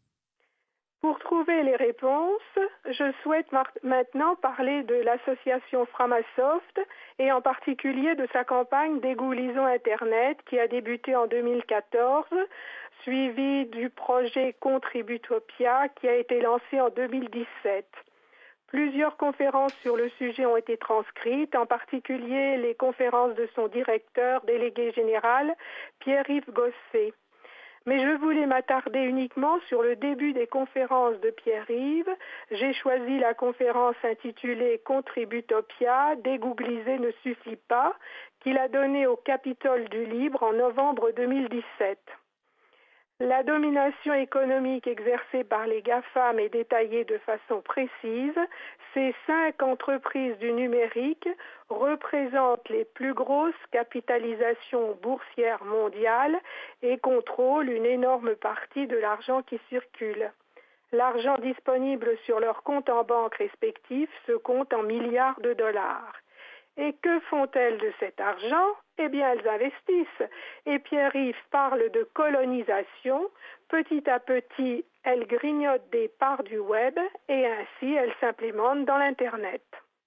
Pour trouver les réponses, je souhaite maintenant parler de l'association Framasoft et en particulier de sa campagne d'égoulisons Internet qui a débuté en 2014, suivie du projet Contributopia qui a été lancé en 2017. Plusieurs conférences sur le sujet ont été transcrites, en particulier les conférences de son directeur délégué général, Pierre-Yves Gosset. Mais je voulais m'attarder uniquement sur le début des conférences de Pierre-Yves. J'ai choisi la conférence intitulée Contributopia, dégoogliser ne suffit pas, qu'il a donnée au Capitole du Libre en novembre 2017. La domination économique exercée par les GAFAM est détaillée de façon précise. Ces 5 entreprises du numérique représentent les plus grosses capitalisations boursières mondiales et contrôlent une énorme partie de l'argent qui circule. L'argent disponible sur leurs comptes en banque respectifs se compte en milliards de dollars. Et que font-elles de cet argent? Eh bien, elles investissent. Et Pierre-Yves parle de colonisation. Petit à petit, elles grignotent des parts du web et ainsi elles s'implémentent dans l'Internet.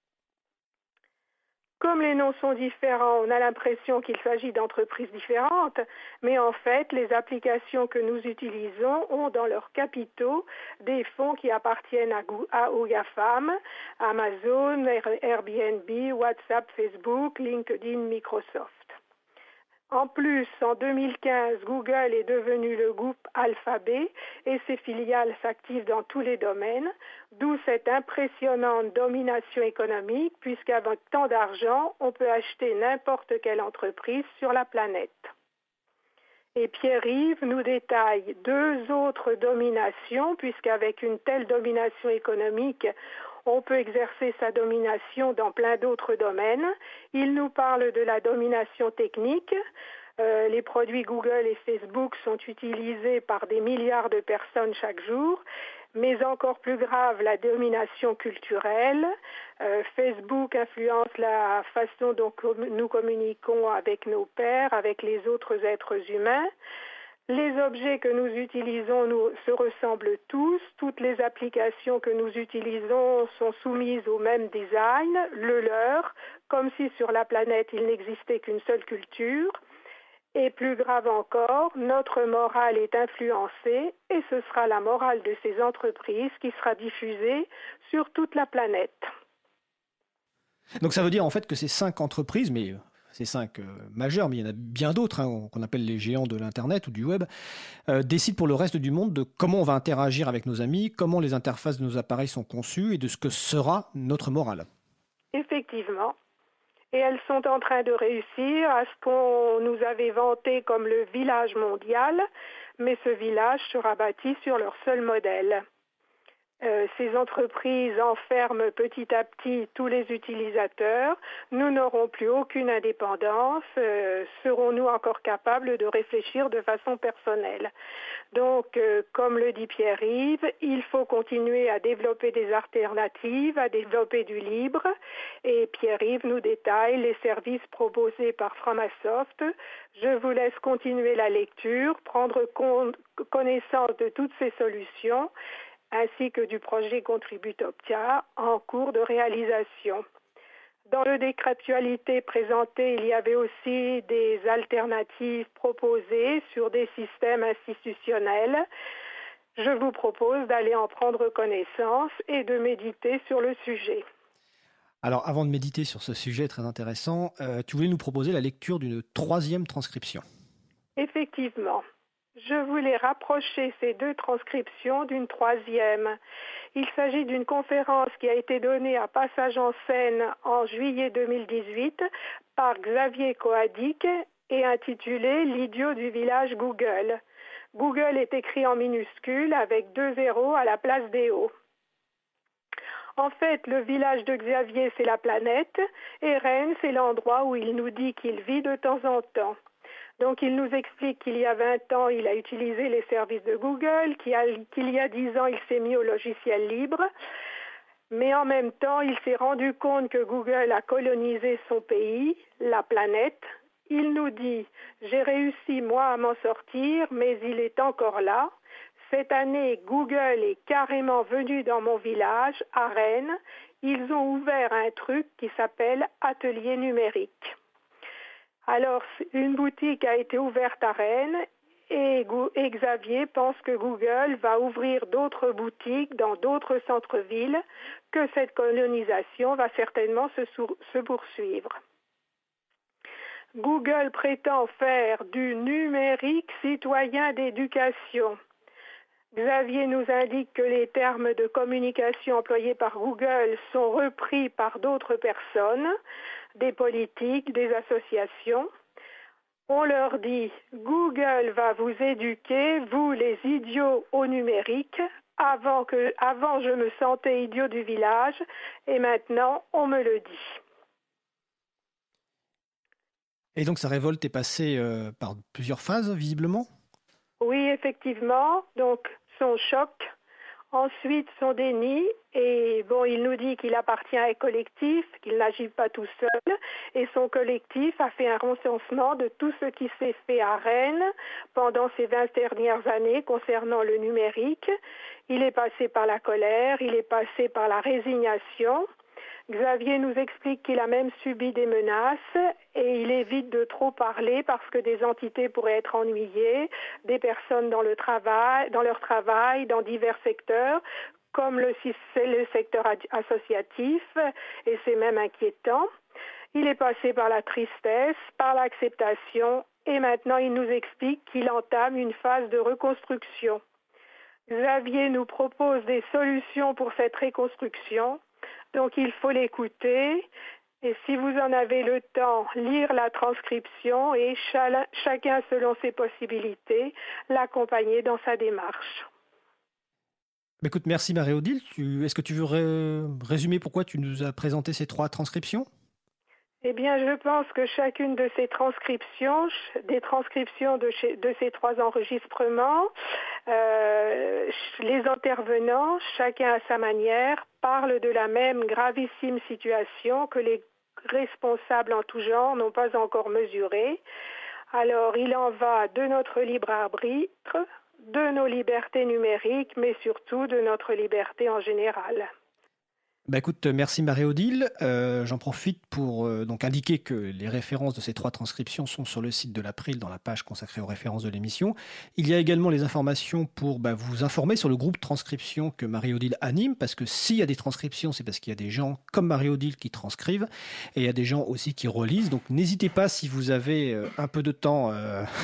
Comme les noms sont différents, on a l'impression qu'il s'agit d'entreprises différentes, mais en fait, les applications que nous utilisons ont dans leurs capitaux des fonds qui appartiennent aux GAFAM, Amazon, Airbnb, WhatsApp, Facebook, LinkedIn, Microsoft. En plus, en 2015, Google est devenu le groupe Alphabet et ses filiales s'activent dans tous les domaines, d'où cette impressionnante domination économique, puisqu'avec tant d'argent, on peut acheter n'importe quelle entreprise sur la planète. Et Pierre-Yves nous détaille 2 autres dominations, puisqu'avec une telle domination économique, on peut exercer sa domination dans plein d'autres domaines. Il nous parle de la domination technique. Les produits Google et Facebook sont utilisés par des milliards de personnes chaque jour. Mais encore plus grave, la domination culturelle. Facebook influence la façon dont nous communiquons avec nos pairs, avec les autres êtres humains. Les objets que nous utilisons se ressemblent tous. Toutes les applications que nous utilisons sont soumises au même design, le leur, comme si sur la planète il n'existait qu'une seule culture. Et plus grave encore, notre morale est influencée et ce sera la morale de ces entreprises qui sera diffusée sur toute la planète. Donc ça veut dire en fait que ces 5 entreprises, mais ces 5 majeures, mais il y en a bien d'autres, qu'on appelle les géants de l'Internet ou du web, décident pour le reste du monde de comment on va interagir avec nos amis, comment les interfaces de nos appareils sont conçues et de ce que sera notre morale. Effectivement. Et elles sont en train de réussir à ce qu'on nous avait vanté comme le village mondial, mais ce village sera bâti sur leur seul modèle. Ces entreprises enferment petit à petit tous les utilisateurs. Nous n'aurons plus aucune indépendance. Serons-nous encore capables de réfléchir de façon personnelle? Donc, comme le dit Pierre-Yves, il faut continuer à développer des alternatives, à développer du libre. Et Pierre-Yves nous détaille les services proposés par Framasoft. Je vous laisse continuer la lecture, prendre connaissance de toutes ces solutions, ainsi que du projet Contributopia en cours de réalisation. Dans le décret d'actualité présenté, il y avait aussi des alternatives proposées sur des systèmes institutionnels. Je vous propose d'aller en prendre connaissance et de méditer sur le sujet. Alors, avant de méditer sur ce sujet très intéressant, tu voulais nous proposer la lecture d'une 3e transcription. Effectivement. Je voulais rapprocher ces 2 transcriptions d'une 3e. Il s'agit d'une conférence qui a été donnée à Passage en Seine en juillet 2018 par Xavier Coadic et intitulée « L'idiot du village Google ». Google est écrit en minuscule avec 2 zéros à la place des O. En fait, le village de Xavier, c'est la planète, et Rennes, c'est l'endroit où il nous dit qu'il vit de temps en temps. Donc, il nous explique qu'il y a 20 ans, il a utilisé les services de Google, qu'il y a 10 ans, il s'est mis au logiciel libre. Mais en même temps, il s'est rendu compte que Google a colonisé son pays, la planète. Il nous dit « J'ai réussi, moi, à m'en sortir, mais il est encore là. Cette année, Google est carrément venu dans mon village, à Rennes. Ils ont ouvert un truc qui s'appelle Atelier numérique. » Alors, une boutique a été ouverte à Rennes et Xavier pense que Google va ouvrir d'autres boutiques dans d'autres centres-villes, que cette colonisation va certainement se poursuivre. Google prétend faire du numérique citoyen d'éducation. Xavier nous indique que les termes de communication employés par Google sont repris par d'autres personnes, des politiques, des associations. On leur dit « Google va vous éduquer, vous les idiots au numérique. Avant, je me sentais idiot du village et maintenant, on me le dit. » Et donc, sa révolte est passée par plusieurs phases, visiblement ? Oui, effectivement. Donc, son choc, ensuite son déni, et bon, il nous dit qu'il appartient à un collectif, qu'il n'agit pas tout seul, et son collectif a fait un recensement de tout ce qui s'est fait à Rennes pendant ces 20 dernières années concernant le numérique. Il est passé par la colère, il est passé par la résignation. Xavier nous explique qu'il a même subi des menaces et il évite de trop parler parce que des entités pourraient être ennuyées, des personnes dans leur travail, dans divers secteurs, comme le secteur associatif, et c'est même inquiétant. Il est passé par la tristesse, par l'acceptation, et maintenant il nous explique qu'il entame une phase de reconstruction. Xavier nous propose des solutions pour cette reconstruction. Donc il faut l'écouter et si vous en avez le temps, lire la transcription et chacun selon ses possibilités, l'accompagner dans sa démarche. Écoute, merci Marie-Odile. Est-ce que tu veux résumer pourquoi tu nous as présenté ces 3 transcriptions ? Eh bien, je pense que chacune de ces transcriptions, des transcriptions de ces 3 enregistrements, les intervenants, chacun à sa manière, parlent de la même gravissime situation que les responsables en tout genre n'ont pas encore mesurée. Alors, il en va de notre libre arbitre, de nos libertés numériques, mais surtout de notre liberté en général. Bah écoute, merci Marie-Odile. J'en profite pour donc indiquer que les références de ces 3 transcriptions sont sur le site de l'April dans la page consacrée aux références de l'émission. Il y a également les informations pour vous informer sur le groupe transcription que Marie-Odile anime, parce que s'il y a des transcriptions, c'est parce qu'il y a des gens comme Marie-Odile qui transcrivent, et il y a des gens aussi qui relisent. Donc n'hésitez pas, si vous avez un peu de temps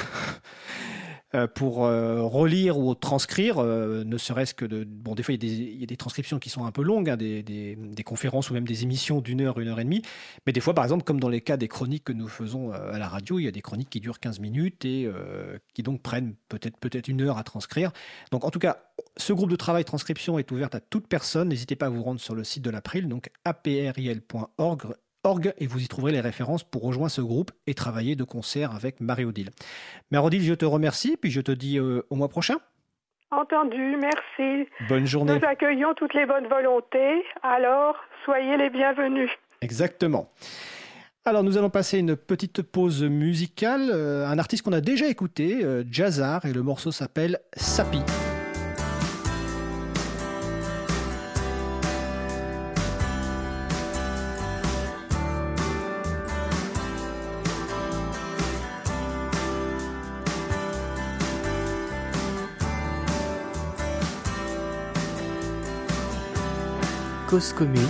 pour relire ou transcrire, ne serait-ce que bon, des fois il y a des transcriptions qui sont un peu longues, hein, des conférences ou même des émissions d'1 heure, 1 heure et demie, mais des fois par exemple comme dans les cas des chroniques que nous faisons à la radio, il y a des chroniques qui durent 15 minutes et qui donc prennent peut-être 1 heure à transcrire. Donc en tout cas, ce groupe de travail transcription est ouvert à toute personne. N'hésitez pas à vous rendre sur le site de l'April, donc april.org, et vous y trouverez les références pour rejoindre ce groupe et travailler de concert avec Marie-Odile. Marie-Odile, je te remercie, puis je te dis au mois prochain. Entendu, merci. Bonne journée. Nous accueillons toutes les bonnes volontés, alors soyez les bienvenus. Exactement. Alors nous allons passer une petite pause musicale. Un artiste qu'on a déjà écouté, Jazzar, et le morceau s'appelle Sapi. Cause commune.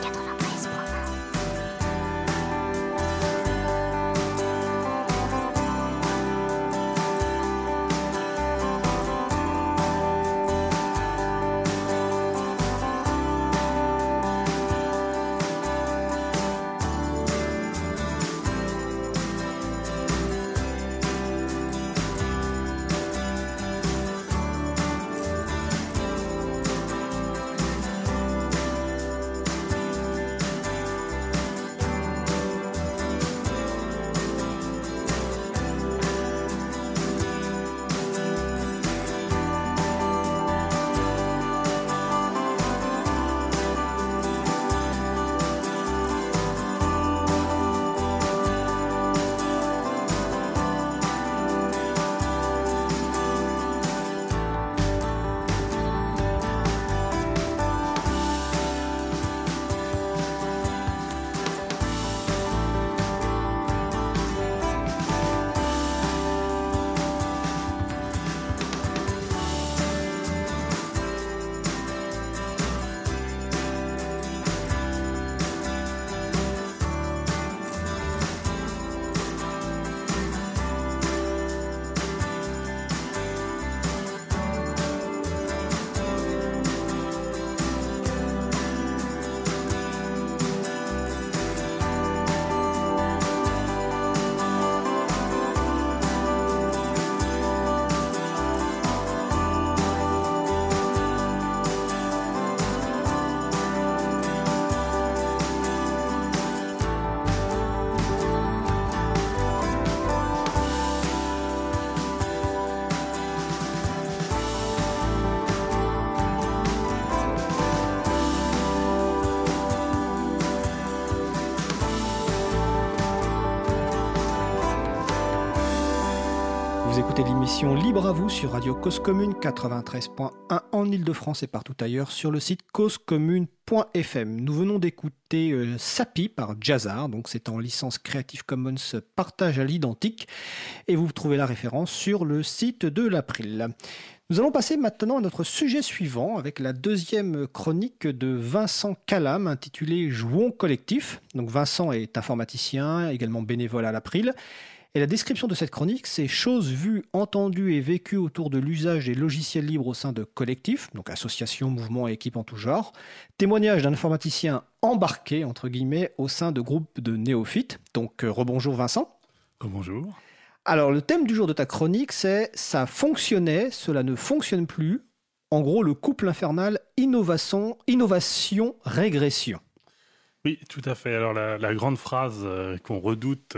Vous écoutez l'émission Libre à vous sur Radio Cause Commune 93.1 en Ile-de-France et partout ailleurs sur le site causecommune.fm. Nous venons d'écouter Sapi par Jazzar, donc c'est en licence Creative Commons partage à l'identique et vous trouvez la référence sur le site de l'April. Nous allons passer maintenant à notre sujet suivant avec la deuxième chronique de Vincent Calam intitulée Jouons collectif. Donc Vincent est informaticien, également bénévole à l'April. Et la description de cette chronique, c'est choses vues, entendues et vécues autour de l'usage des logiciels libres au sein de collectifs, donc associations, mouvements et équipes en tout genre. Témoignage d'un informaticien embarqué, entre guillemets, au sein de groupes de néophytes. Donc rebonjour Vincent. Bonjour. Alors le thème du jour de ta chronique, c'est « Ça fonctionnait, cela ne fonctionne plus ». En gros, le couple infernal innovation, régression. Oui, tout à fait. Alors la grande phrase qu'on redoute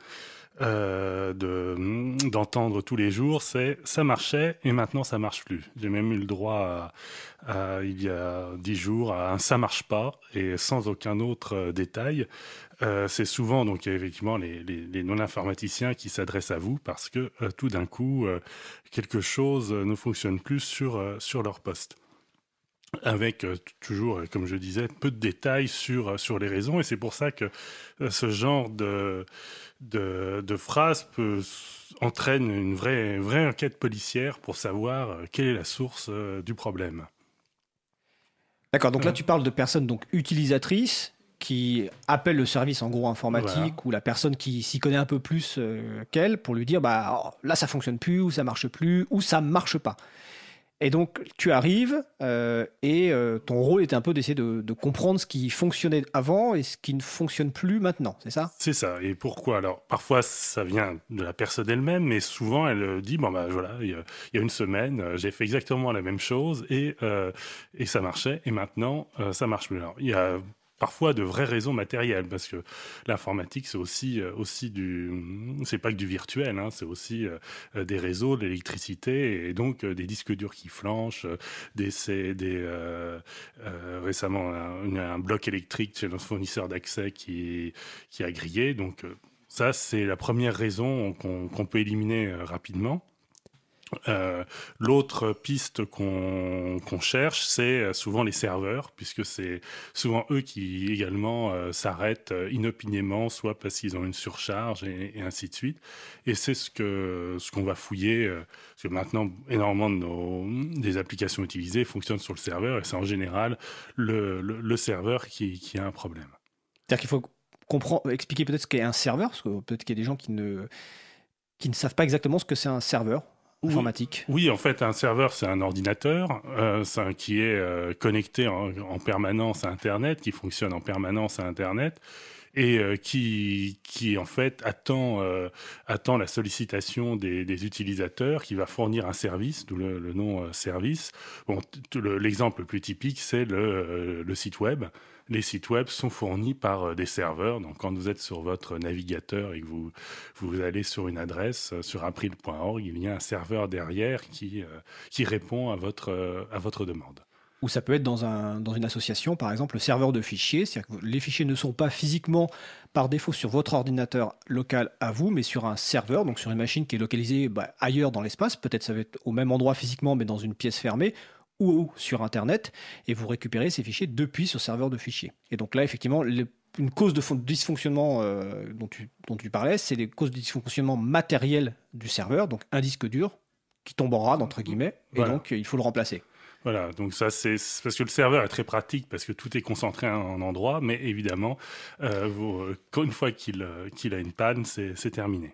d'entendre tous les jours, c'est « ça marchait et maintenant ça marche plus ». J'ai même eu le droit il y a 10 jours à un « ça marche pas » et sans aucun autre détail. C'est souvent donc effectivement les non-informaticiens qui s'adressent à vous parce que tout d'un coup quelque chose ne fonctionne plus sur leur poste. avec toujours, comme je disais, peu de détails sur les raisons. Et c'est pour ça que ce genre de phrase entraîne une vraie enquête policière pour savoir quelle est la source du problème. D'accord, donc là tu parles de personnes donc utilisatrices qui appellent le service en gros informatique ou la personne qui s'y connaît un peu plus qu'elle pour lui dire bah là ça fonctionne plus ou ça marche plus ou ça marche pas. Et donc tu arrives et ton rôle est un peu d'essayer de comprendre ce qui fonctionnait avant et ce qui ne fonctionne plus maintenant, c'est ça ? C'est ça. Et pourquoi ? Alors parfois ça vient de la personne elle-même, mais souvent elle dit bon bah voilà, il y a une semaine j'ai fait exactement la même chose et ça marchait et maintenant ça marche plus. Alors il y a parfois de vraies raisons matérielles, parce que l'informatique, c'est aussi c'est pas que du virtuel, hein, c'est aussi des réseaux, de l'électricité, et donc des disques durs qui flanchent, récemment un bloc électrique chez notre fournisseur d'accès qui a grillé. Donc ça, c'est la première raison qu'on peut éliminer rapidement. L'autre piste qu'on cherche, c'est souvent les serveurs, puisque c'est souvent eux qui également s'arrêtent inopinément, soit parce qu'ils ont une surcharge et ainsi de suite. Et c'est ce qu'on va fouiller, parce que maintenant énormément des applications utilisées fonctionnent sur le serveur, et c'est en général le serveur qui a un problème. C'est-à-dire qu'il faut expliquer peut-être ce qu'est un serveur, parce que peut-être qu'il y a des gens qui ne savent pas exactement ce que c'est un serveur informatique. Oui, en fait, un serveur, c'est un ordinateur qui est connecté en permanence à Internet, qui fonctionne en permanence à Internet et qui en fait attend la sollicitation des utilisateurs, qui va fournir un service, d'où le nom service. Bon, l'exemple le plus typique, c'est le site web. Les sites web sont fournis par des serveurs. Donc, quand vous êtes sur votre navigateur et que vous allez sur une adresse, sur april.org, il y a un serveur derrière qui répond à votre demande. Ou ça peut être dans une association, par exemple, le serveur de fichiers. C'est-à-dire que les fichiers ne sont pas physiquement, par défaut, sur votre ordinateur local à vous, mais sur un serveur, donc sur une machine qui est localisée ailleurs dans l'espace. Peut-être ça va être au même endroit physiquement, mais dans une pièce fermée, ou sur Internet, et vous récupérez ces fichiers depuis ce serveur de fichiers. Et donc là, effectivement, une cause de dysfonctionnement dont tu parlais, c'est les causes de dysfonctionnement matériel du serveur, donc un disque dur qui tombe en rade, entre guillemets, et donc il faut le remplacer. Voilà, donc ça c'est parce que le serveur est très pratique, parce que tout est concentré à un endroit, mais évidemment, une fois qu'il a une panne, c'est terminé.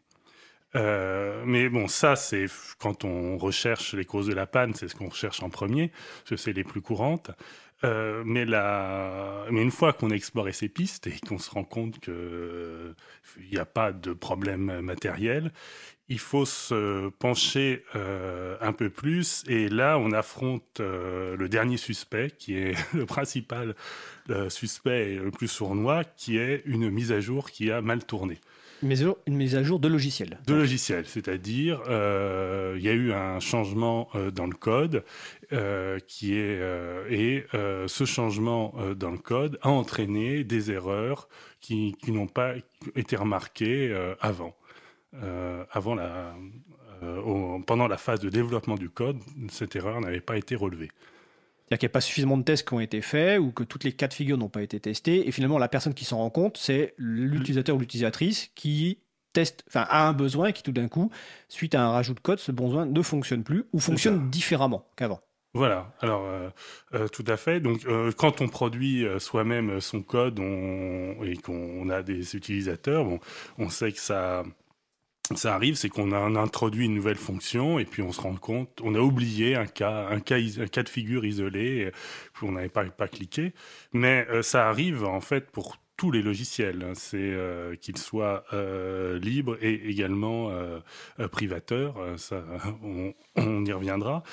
Mais bon, ça, c'est quand on recherche les causes de la panne, c'est ce qu'on recherche en premier, parce que c'est les plus courantes. Mais une fois qu'on a exploré ces pistes et qu'on se rend compte qu'il n'y a pas de problème matériel, il faut se pencher un peu plus. Et là, on affronte le dernier suspect, qui est le principal suspect et le plus sournois, qui est une mise à jour qui a mal tourné. Une mise à jour de logiciel. De logiciel, c'est-à-dire il y a eu un changement dans le code ce changement dans le code a entraîné des erreurs qui n'ont pas été remarquées pendant la phase de développement du code. Cette erreur n'avait pas été relevée. C'est-à-dire qu'il n'y a pas suffisamment de tests qui ont été faits ou que toutes les cas de figure n'ont pas été testés. Et finalement, la personne qui s'en rend compte, c'est l'utilisateur ou l'utilisatrice qui a un besoin et qui tout d'un coup, suite à un rajout de code, ce besoin ne fonctionne plus ou fonctionne différemment qu'avant. Voilà, alors tout à fait. Donc quand on produit soi-même son code et qu'on a des utilisateurs, on sait que ça arrive, c'est qu'on a introduit une nouvelle fonction et puis on se rend compte, on a oublié un cas de figure isolé, puis on n'avait pas cliqué. Mais ça arrive en fait pour tous les logiciels, hein. C'est qu'ils soient libres et également privateurs. Ça, on y reviendra.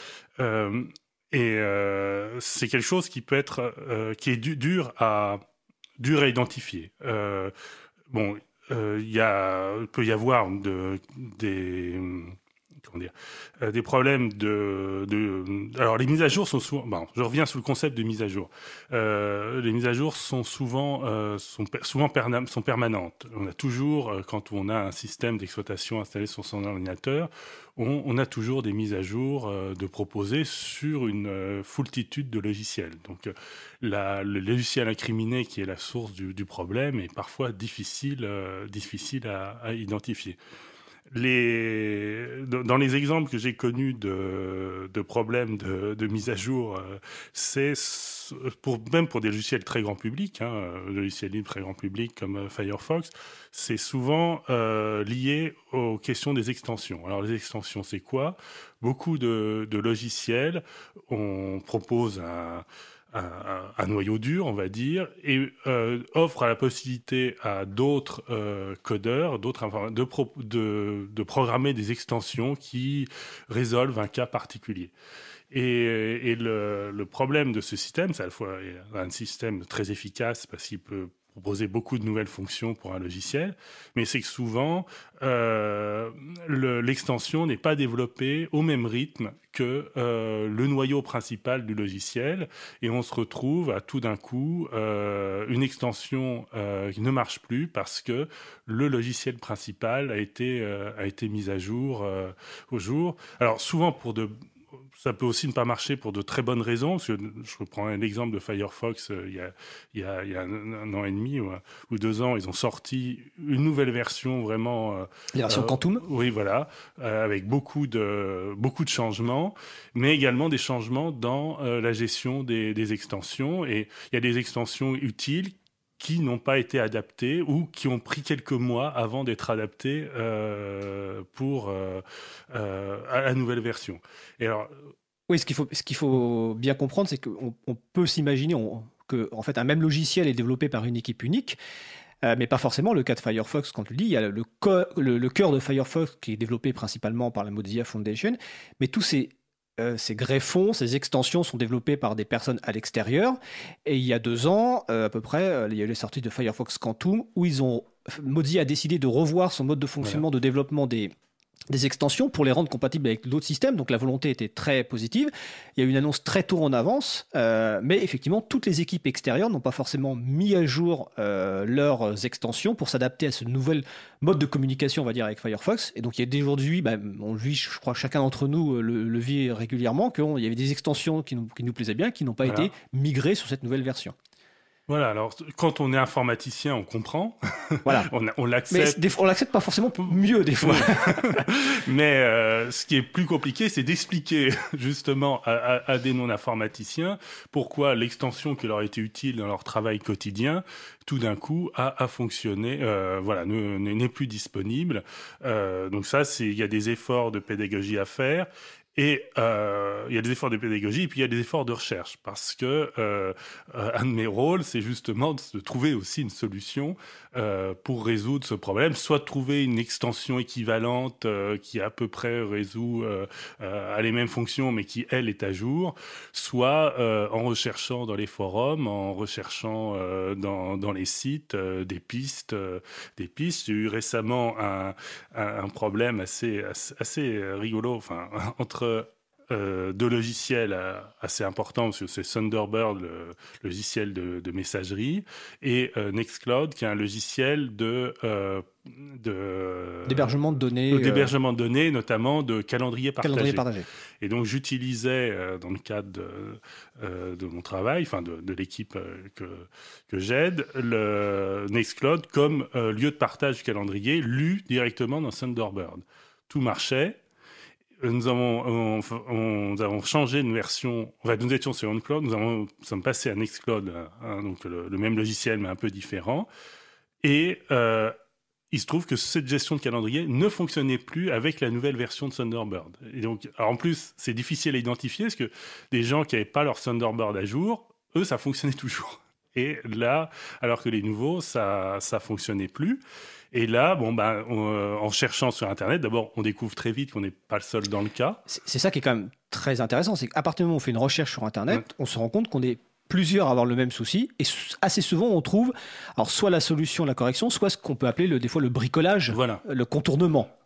C'est quelque chose qui peut être qui est dur à identifier. Il peut y avoir des problèmes alors les mises à jour sont souvent. Bon, je reviens sur le concept de mise à jour. Les mises à jour sont souvent permanentes. On a toujours, quand on a un système d'exploitation installé sur son ordinateur, on a toujours des mises à jour de proposer sur une foultitude de logiciels. Donc le logiciel incriminé qui est la source du problème est parfois difficile à identifier. Dans les exemples que j'ai connus de problèmes de mise à jour, c'est même pour des logiciels très grand public, logiciels libres très grand public comme Firefox, c'est souvent lié aux questions des extensions. Alors les extensions, c'est quoi ? Beaucoup de logiciels, on propose un noyau dur, on va dire, et offre la possibilité à d'autres codeurs, de programmer des extensions qui résolvent un cas particulier. Et le problème de ce système, c'est à la fois un système très efficace parce qu'il peut proposer beaucoup de nouvelles fonctions pour un logiciel, mais c'est que souvent, l'extension n'est pas développée au même rythme que le noyau principal du logiciel, et on se retrouve à tout d'un coup une extension qui ne marche plus parce que le logiciel principal a été mis à jour au jour. Alors souvent ça peut aussi ne pas marcher pour de très bonnes raisons. Parce que je reprends un exemple de Firefox. Il y a un an et demi ou 2 ans, ils ont sorti une nouvelle version vraiment. La version Quantum. Oui, voilà, avec beaucoup de changements, mais également des changements dans la gestion des extensions. Et il y a des extensions utiles qui n'ont pas été adaptés ou qui ont pris quelques mois avant d'être adaptés à la nouvelle version. Et alors, oui, ce qu'il faut bien comprendre, c'est qu'on peut s'imaginer que en fait, un même logiciel est développé par une équipe unique, mais pas forcément le cas de Firefox. Quand tu le dis, il y a le cœur de Firefox qui est développé principalement par la Mozilla Foundation, mais tous ces greffons, ces extensions sont développées par des personnes à l'extérieur. Et il y a 2 ans, à peu près, il y a eu les sorties de Firefox Quantum, où Mozilla a décidé de revoir son mode de fonctionnement de développement des extensions pour les rendre compatibles avec d'autres systèmes. Donc la volonté était très positive. Il y a eu une annonce très tôt en avance, mais effectivement, toutes les équipes extérieures n'ont pas forcément mis à jour leurs extensions pour s'adapter à ce nouvel mode de communication, on va dire, avec Firefox. Et donc il y a d'aujourd'hui, on le vit, je crois, chacun d'entre nous le vit régulièrement, qu'il y avait des extensions qui nous plaisaient bien, qui n'ont pas été migrées sur cette nouvelle version. Voilà, alors quand on est informaticien, on comprend. Voilà. on l'accepte. Mais on l'accepte pas forcément mieux des fois. Mais ce qui est plus compliqué, c'est d'expliquer justement à des non-informaticiens pourquoi l'extension qui leur était utile dans leur travail quotidien, tout d'un coup, a fonctionné, n'est plus disponible. Donc ça, il y a des efforts de pédagogie à faire. Et il y a des efforts de pédagogie et puis il y a des efforts de recherche parce que un de mes rôles, c'est justement de trouver aussi une solution pour résoudre ce problème, soit de trouver une extension équivalente qui à peu près résout a les mêmes fonctions mais qui, elle, est à jour, soit en recherchant dans les forums, en recherchant dans les sites des pistes. J'ai eu récemment un problème assez rigolo, entre 2 logiciels assez importants, parce que c'est Thunderbird, le logiciel de messagerie, et Nextcloud, qui est un logiciel d'hébergement de données. D'hébergement de données, notamment de calendrier partagé. Et donc j'utilisais, dans le cadre de mon travail, enfin de l'équipe que j'aide, le Nextcloud comme lieu de partage du calendrier, lu directement dans Thunderbird. Tout marchait. Nous avons changé de version. En fait, nous étions sur OnCloud, nous sommes passés à Nextcloud, donc le même logiciel mais un peu différent. Et il se trouve que cette gestion de calendrier ne fonctionnait plus avec la nouvelle version de Thunderbird. Et donc, alors en plus, c'est difficile à identifier parce que des gens qui n'avaient pas leur Thunderbird à jour, eux, ça fonctionnait toujours. Et là, alors que les nouveaux, ça fonctionnait plus. Et là, en cherchant sur Internet, d'abord, on découvre très vite qu'on n'est pas le seul dans le cas. C'est ça qui est quand même très intéressant, c'est qu'à partir du moment où on fait une recherche sur Internet, on se rend compte qu'on est plusieurs à avoir le même souci, et assez souvent on trouve alors soit la solution, la correction, soit ce qu'on peut appeler des fois le bricolage, le contournement.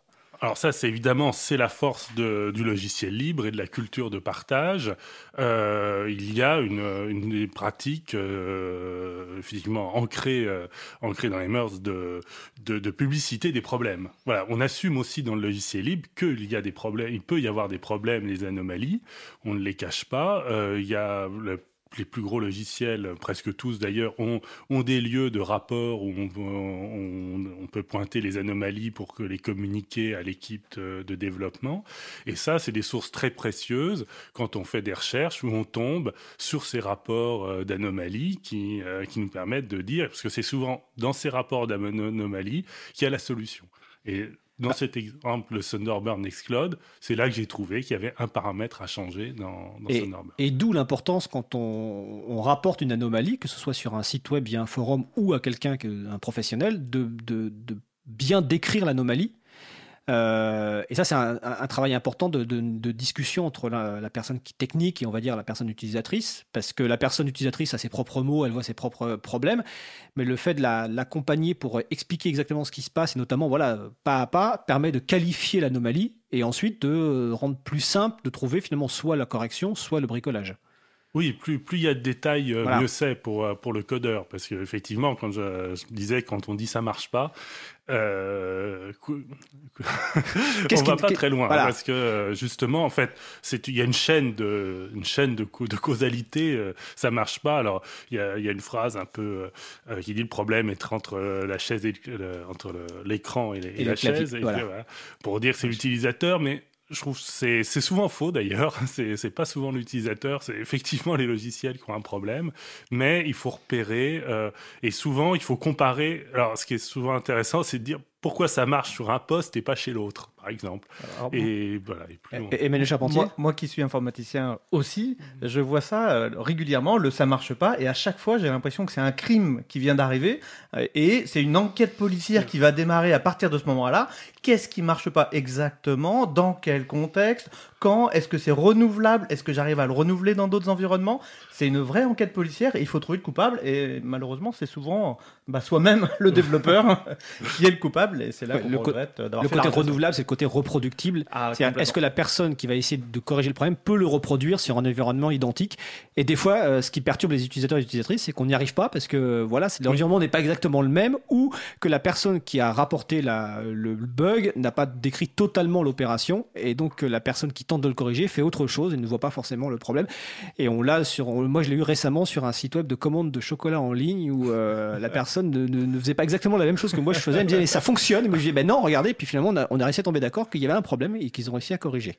Alors ça, c'est évidemment, c'est la force du logiciel libre et de la culture de partage. Il y a une pratique effectivement ancrée dans les mœurs de publicité des problèmes. Voilà, on assume aussi dans le logiciel libre qu'il y a des problèmes, il peut y avoir des problèmes, des anomalies. On ne les cache pas. Il y a les plus gros logiciels, presque tous d'ailleurs, ont des lieux de rapport où on peut pointer les anomalies pour que les communiquer à l'équipe de développement. Et ça, c'est des sources très précieuses quand on fait des recherches où on tombe sur ces rapports d'anomalies qui nous permettent de dire, parce que c'est souvent dans ces rapports d'anomalies qu'il y a la solution. Et dans cet exemple, le Thunderbird Nextcloud, c'est là que j'ai trouvé qu'il y avait un paramètre à changer dans Thunderbird. Et d'où l'importance quand on rapporte une anomalie, que ce soit sur un site web, via un forum ou à quelqu'un, un professionnel, de bien décrire l'anomalie. Et ça, c'est un travail important de discussion entre la personne technique et on va dire la personne utilisatrice, parce que la personne utilisatrice a ses propres mots, elle voit ses propres problèmes, mais le fait de l'accompagner pour expliquer exactement ce qui se passe, et notamment pas à pas, permet de qualifier l'anomalie et ensuite de rendre plus simple de trouver finalement soit la correction, soit le bricolage. Oui, plus il y a de détails, mieux c'est pour le codeur. Parce qu'effectivement, quand je disais, quand on dit ça marche pas, on va pas très loin. Voilà. Parce que justement, en fait, il y a une chaîne de causalité, ça marche pas. Alors, il y a une phrase un peu qui dit le problème est entre la chaise entre l'écran et la chaise. Voilà. Pour dire que c'est l'utilisateur, mais je trouve que c'est souvent faux d'ailleurs, c'est pas souvent l'utilisateur, c'est effectivement les logiciels qui ont un problème, mais il faut repérer et souvent il faut comparer. Alors ce qui est souvent intéressant, c'est de dire pourquoi ça marche sur un poste et pas chez l'autre, par exemple. Alors, et voilà. Et Emmanuel Charpentier, moi qui suis informaticien aussi, je vois ça régulièrement, ça marche pas, et à chaque fois j'ai l'impression que c'est un crime qui vient d'arriver, et c'est une enquête policière qui va démarrer à partir de ce moment-là. Qu'est-ce qui marche pas exactement? Dans quel contexte? Quand? Est-ce que c'est renouvelable? Est-ce que j'arrive à le renouveler dans d'autres environnements? C'est une vraie enquête policière et il faut trouver le coupable. Et malheureusement, c'est souvent soi-même le développeur qui est le coupable. Et c'est là qu'on regrette d'avoir fait le côté renouvelable, c'est le côté reproductible. Est-ce que la personne qui va essayer de corriger le problème peut le reproduire sur un environnement identique? Et des fois, ce qui perturbe les utilisateurs et les utilisatrices, c'est qu'on n'y arrive pas parce que l'environnement n'est pas exactement le même, ou que la personne qui a rapporté le bug n'a pas décrit totalement l'opération, et donc la personne qui tente de le corriger fait autre chose et ne voit pas forcément le problème. Et moi je l'ai eu récemment sur un site web de commande de chocolat en ligne où la personne ne faisait pas exactement la même chose que moi je faisais. Elle me disait mais ça fonctionne, et moi je disais non, regardez, et puis finalement on a réussi à tomber d'accord qu'il y avait un problème et qu'ils ont réussi à corriger.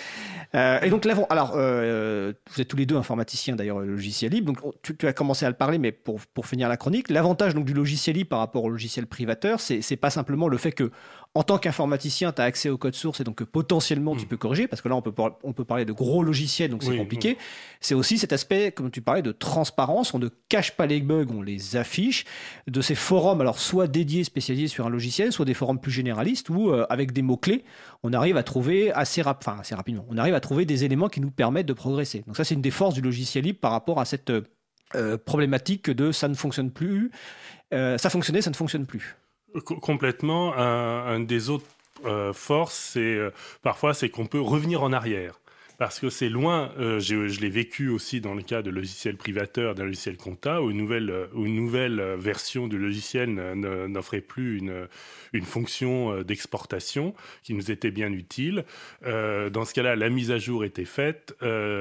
Et donc là, vous êtes tous les deux informaticiens d'ailleurs, logiciel libre, donc tu as commencé à le parler, mais pour finir la chronique, l'avantage donc du logiciel libre par rapport au logiciel privateur, c'est pas simplement le fait que en tant qu'informaticien, tu as accès au code source et donc potentiellement tu peux corriger, parce que là on peut parler de gros logiciels, donc c'est compliqué. C'est aussi cet aspect, comme tu parlais, de transparence, on ne cache pas les bugs, on les affiche, de ces forums, alors soit dédiés, spécialisés sur un logiciel, soit des forums plus généralistes où avec des mots-clés, on arrive à trouver assez rapidement, on arrive à trouver des éléments qui nous permettent de progresser. Donc ça, c'est une des forces du logiciel libre par rapport à cette problématique de ça ne fonctionne plus, ça fonctionnait, ça ne fonctionne plus. Complètement. Un des autres forces, parfois, c'est qu'on peut revenir en arrière. Parce que c'est loin, je l'ai vécu aussi dans le cas de logiciels privateurs, d'un logiciel compta, où une nouvelle version du logiciel n'offrait plus une fonction d'exportation qui nous était bien utile. Dans ce cas-là, la mise à jour était faite.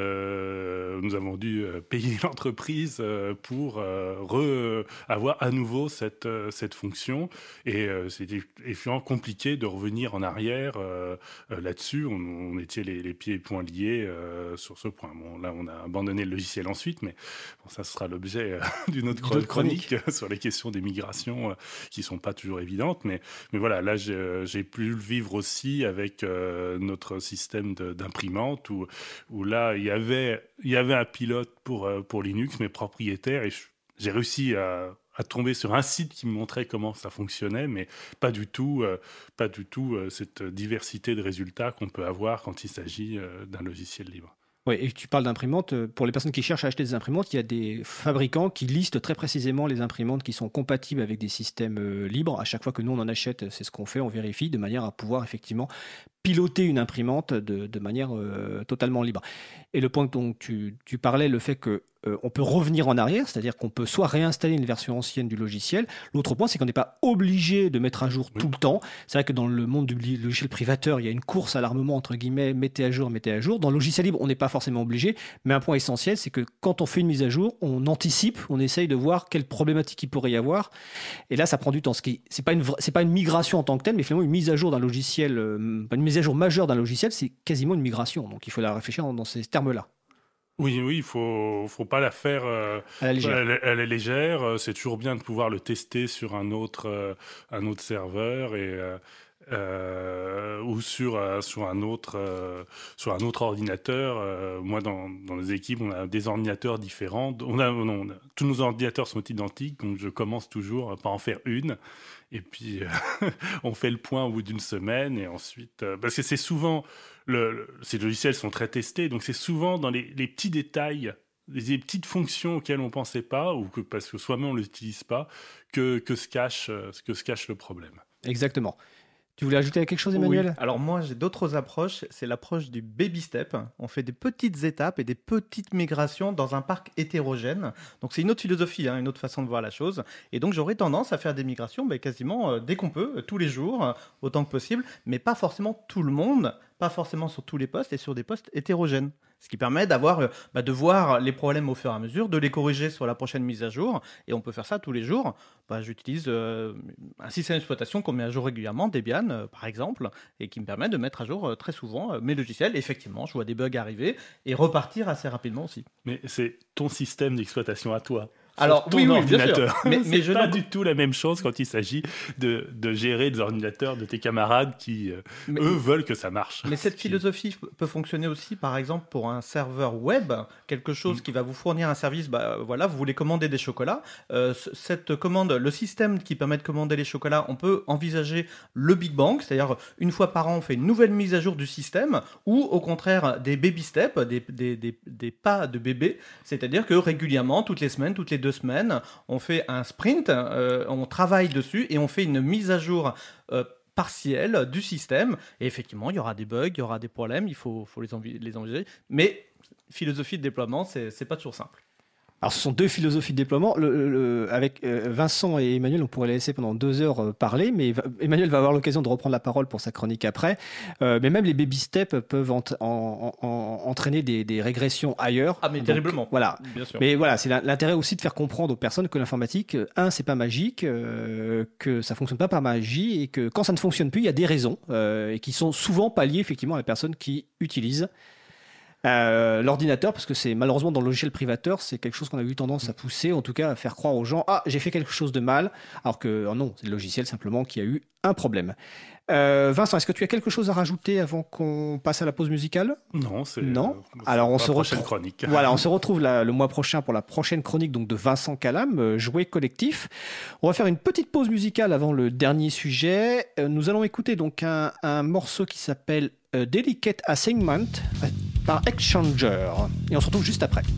Nous avons dû payer l'entreprise pour avoir à nouveau cette fonction. Et c'était effectivement compliqué de revenir en arrière là-dessus. On était les pieds et poings liés sur ce point. Bon, là, on a abandonné le logiciel ensuite, mais bon, ça sera l'objet d'une autre chronique sur les questions des migrations qui ne sont pas toujours évidentes. Mais voilà, là, j'ai pu le vivre aussi avec notre système d'imprimante où là, il y avait un pilote pour Linux, mais propriétaire, et j'ai réussi à tomber sur un site qui me montrait comment ça fonctionnait, mais pas du tout cette diversité de résultats qu'on peut avoir quand il s'agit d'un logiciel libre. Oui, et tu parles d'imprimantes. Pour les personnes qui cherchent à acheter des imprimantes, il y a des fabricants qui listent très précisément les imprimantes qui sont compatibles avec des systèmes libres. À chaque fois que nous, on en achète, c'est ce qu'on fait, on vérifie de manière à pouvoir effectivement piloter une imprimante de manière totalement libre. Et le point dont tu parlais, le fait que on peut revenir en arrière, c'est-à-dire qu'on peut soit réinstaller une version ancienne du logiciel. L'autre point, c'est qu'on n'est pas obligé de mettre à jour tout le temps. C'est vrai que dans le monde du logiciel privateur, il y a une course à l'armement, entre guillemets, mettez à jour, mettez à jour. Dans le logiciel libre, on n'est pas forcément obligé, mais un point essentiel, c'est que quand on fait une mise à jour, on anticipe, on essaye de voir quelles problématiques il pourrait y avoir. Et là, ça prend du temps. C'est pas une migration en tant que telle, mais finalement, une mise à jour d'un logiciel, une mise à jour majeure d'un logiciel, c'est quasiment une migration. Donc, il faut la réfléchir dans ces termes-là. Oui, il faut pas la faire à la légère. C'est toujours bien de pouvoir le tester sur un autre serveur ou sur un autre ordinateur. Moi, dans les équipes, on a des ordinateurs différents. Tous nos ordinateurs sont identiques, donc je commence toujours par en faire une. Et puis, on fait le point au bout d'une semaine. Et ensuite, parce que c'est souvent... ces logiciels sont très testés, donc c'est souvent dans les petits détails, les petites fonctions auxquelles on ne pensait pas, ou parce que soi-même on ne l'utilise pas, que se cache le problème. Exactement. Tu voulais ajouter quelque chose, Emmanuel ? Oui. Alors moi, j'ai d'autres approches. C'est l'approche du baby step. On fait des petites étapes et des petites migrations dans un parc hétérogène. Donc c'est une autre philosophie, une autre façon de voir la chose. Et donc j'aurais tendance à faire des migrations quasiment dès qu'on peut, tous les jours, autant que possible, mais pas forcément tout le monde, pas forcément sur tous les postes et sur des postes hétérogènes. Ce qui permet de voir les problèmes au fur et à mesure, de les corriger sur la prochaine mise à jour. Et on peut faire ça tous les jours. J'utilise un système d'exploitation qu'on met à jour régulièrement, Debian par exemple, et qui me permet de mettre à jour très souvent mes logiciels. Effectivement, je vois des bugs arriver et repartir assez rapidement aussi. Mais c'est ton système d'exploitation à toi. Alors, ton ordinateur. Bien sûr. Mais c'est pas du tout la même chose quand il s'agit de gérer des ordinateurs de tes camarades qui, eux, veulent que ça marche. Mais cette philosophie peut fonctionner aussi, par exemple, pour un serveur web, quelque chose qui va vous fournir un service. Vous voulez commander des chocolats. Cette commande, le système qui permet de commander les chocolats, on peut envisager le Big Bang, c'est-à-dire une fois par an, on fait une nouvelle mise à jour du système, ou au contraire des baby steps, des pas de bébé, c'est-à-dire que régulièrement, toutes les semaines, toutes les 2 semaines, on fait un sprint, on travaille dessus et on fait une mise à jour partielle du système. Et effectivement, il y aura des bugs, il y aura des problèmes, il faut les envisager. Mais philosophie de déploiement, c'est pas toujours simple. Alors, ce sont 2 philosophies de déploiement. Avec Vincent et Emmanuel, on pourrait les laisser pendant 2 heures parler, mais Emmanuel va avoir l'occasion de reprendre la parole pour sa chronique après. Mais même les baby steps peuvent entraîner des régressions ailleurs. Ah, mais donc, terriblement. Voilà. Bien sûr. Mais voilà, c'est l'intérêt aussi de faire comprendre aux personnes que l'informatique, c'est pas magique, que ça fonctionne pas par magie, et que quand ça ne fonctionne plus, il y a des raisons, et qui sont souvent pas liées effectivement à la personne qui utilise l'ordinateur, parce que c'est malheureusement dans le logiciel privateur, c'est quelque chose qu'on a eu tendance à pousser, en tout cas à faire croire aux gens, j'ai fait quelque chose de mal, alors que non, c'est le logiciel simplement qui a eu un problème. Vincent, est-ce que tu as quelque chose à rajouter avant qu'on passe à la pause musicale ? Non, c'est Alors on se prochaine chronique. Voilà, on se retrouve le mois prochain pour la prochaine chronique donc de Vincent Calam, Jouet collectif. On va faire une petite pause musicale avant le dernier sujet. Nous allons écouter donc un morceau qui s'appelle Delicate Assignment par Exchanger. Et on se retrouve juste après.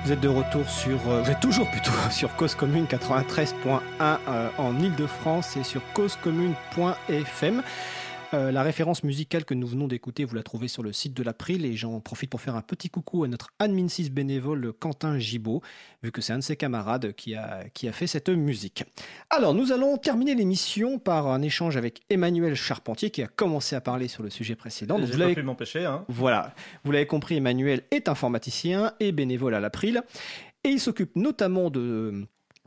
Vous êtes de retour vous êtes toujours plutôt sur Cause Commune 93.1 en Ile-de-France et sur causecommune.fm. La référence musicale que nous venons d'écouter, vous la trouvez sur le site de l'April, et j'en profite pour faire un petit coucou à notre admin 6 bénévole Quentin Gibaud, vu que c'est un de ses camarades qui a fait cette musique. Alors, nous allons terminer l'émission par un échange avec Emmanuel Charpentier, qui a commencé à parler sur le sujet précédent. J'ai pas pu m'empêcher. Hein. Voilà, vous l'avez compris, Emmanuel est informaticien et bénévole à l'April, et il s'occupe notamment de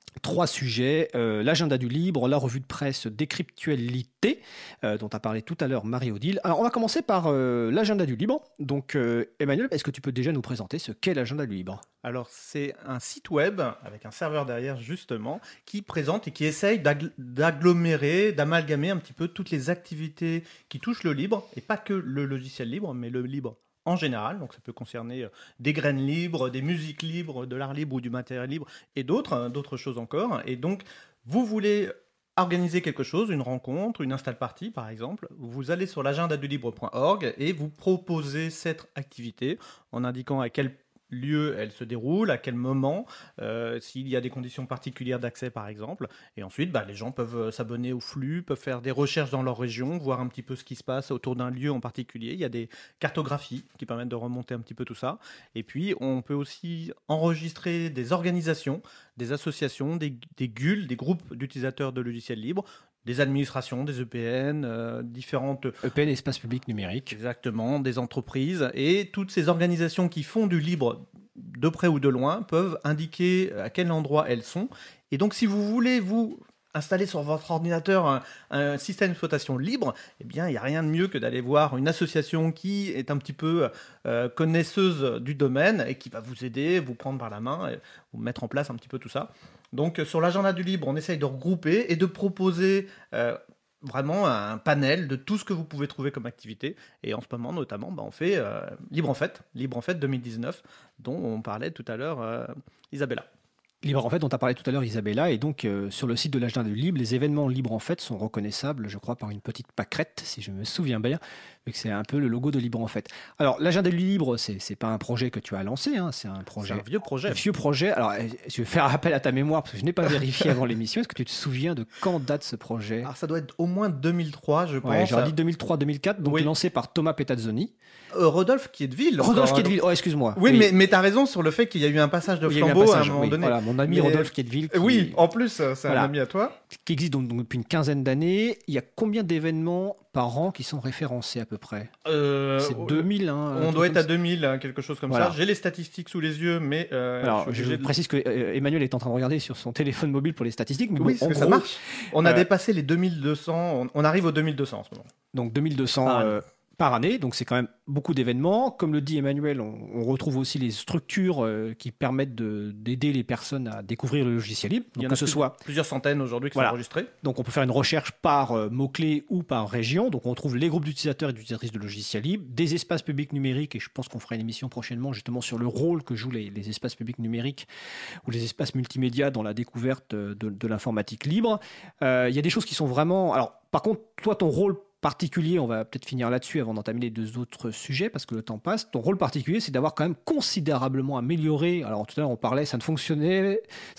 3 sujets, l'agenda du libre, la revue de presse Décryptualité, dont a parlé tout à l'heure Marie-Odile. Alors, on va commencer par l'agenda du libre. Donc, Emmanuel, est-ce que tu peux déjà nous présenter ce qu'est l'agenda du libre ? Alors, c'est un site web avec un serveur derrière, justement, qui présente et qui essaye d'agglomérer, d'amalgamer un petit peu toutes les activités qui touchent le libre, et pas que le logiciel libre, mais le libre en général. Donc ça peut concerner des graines libres, des musiques libres, de l'art libre ou du matériel libre, et d'autres choses encore. Et donc, vous voulez organiser quelque chose, une rencontre, une install party par exemple, vous allez sur l'agendadulibre.org et vous proposez cette activité en indiquant à quel lieu elle se déroule, à quel moment, s'il y a des conditions particulières d'accès par exemple, et ensuite les gens peuvent s'abonner au flux, peuvent faire des recherches dans leur région, voir un petit peu ce qui se passe autour d'un lieu en particulier. Il y a des cartographies qui permettent de remonter un petit peu tout ça, et puis on peut aussi enregistrer des organisations, des associations, des GUL, des groupes d'utilisateurs de logiciels libres, des administrations, des EPN, différentes... EPN, espace public numérique. Exactement, des entreprises. Et toutes ces organisations qui font du libre de près ou de loin peuvent indiquer à quel endroit elles sont. Et donc, si vous voulez vous installer sur votre ordinateur un système d'exploitation libre, eh bien, il n'y a rien de mieux que d'aller voir une association qui est un petit peu connaisseuse du domaine et qui va vous aider, vous prendre par la main, et vous mettre en place un petit peu tout ça. Donc, sur l'agenda du libre, on essaye de regrouper et de proposer vraiment un panel de tout ce que vous pouvez trouver comme activité. Et en ce moment, notamment, on fait Libre en Fête 2019, dont on parlait tout à l'heure Isabella. Libre en Fête, dont tu as parlé tout à l'heure, Isabella, et donc sur le site de l'agenda du libre, les événements Libre en Fête sont reconnaissables, je crois, par une petite pâquerette, si je me souviens bien, vu que c'est un peu le logo de Libre en Fête. Alors, l'agenda du libre, c'est pas un projet que tu as lancé, hein, c'est un projet. C'est un vieux projet. Vieux projet. Alors, je vais faire appel à ta mémoire, parce que je n'ai pas vérifié avant l'émission. Est-ce que tu te souviens de quand date ce projet ? Alors, ça doit être au moins 2003, je pense. Ouais, j'aurais dit 2003-2004, donc lancé par Thomas Petazzoni. Rodolphe Quieteville. Rodolphe Quieteville, excuse-moi. Oui, mais tu as raison sur le fait qu'il y a eu un passage de flambeau à un moment donné. Voilà, mon ami Rodolphe Quieteville. Oui, en plus, c'est un ami à toi. Qui existe donc depuis une quinzaine d'années. Il y a combien d'événements par an qui sont référencés à peu près ? C'est 2000. On doit être à 2000, quelque chose comme ça. J'ai les statistiques sous les yeux, mais... Alors, je précise que Emmanuel est en train de regarder sur son téléphone mobile pour les statistiques. Mais oui, parce que ça marche. On a dépassé les 2200. On arrive aux 2200 en ce moment. Donc 2200 par année, donc c'est quand même beaucoup d'événements. Comme le dit Emmanuel, on retrouve aussi les structures qui permettent d'aider les personnes à découvrir le logiciel libre. Donc il y en a plusieurs centaines aujourd'hui qui sont enregistrés. Donc on peut faire une recherche par mots-clés ou par région. Donc on trouve les groupes d'utilisateurs et d'utilisatrices de logiciels libres, des espaces publics numériques, et je pense qu'on fera une émission prochainement justement sur le rôle que jouent les espaces publics numériques ou les espaces multimédia dans la découverte de l'informatique libre. Il y a des choses qui sont vraiment... Alors par contre, toi, ton rôle particulier, on va peut-être finir là-dessus avant d'entamer les 2 autres sujets parce que le temps passe. Ton rôle particulier, c'est d'avoir quand même considérablement amélioré. Alors tout à l'heure, on parlait, ça ne fonctionne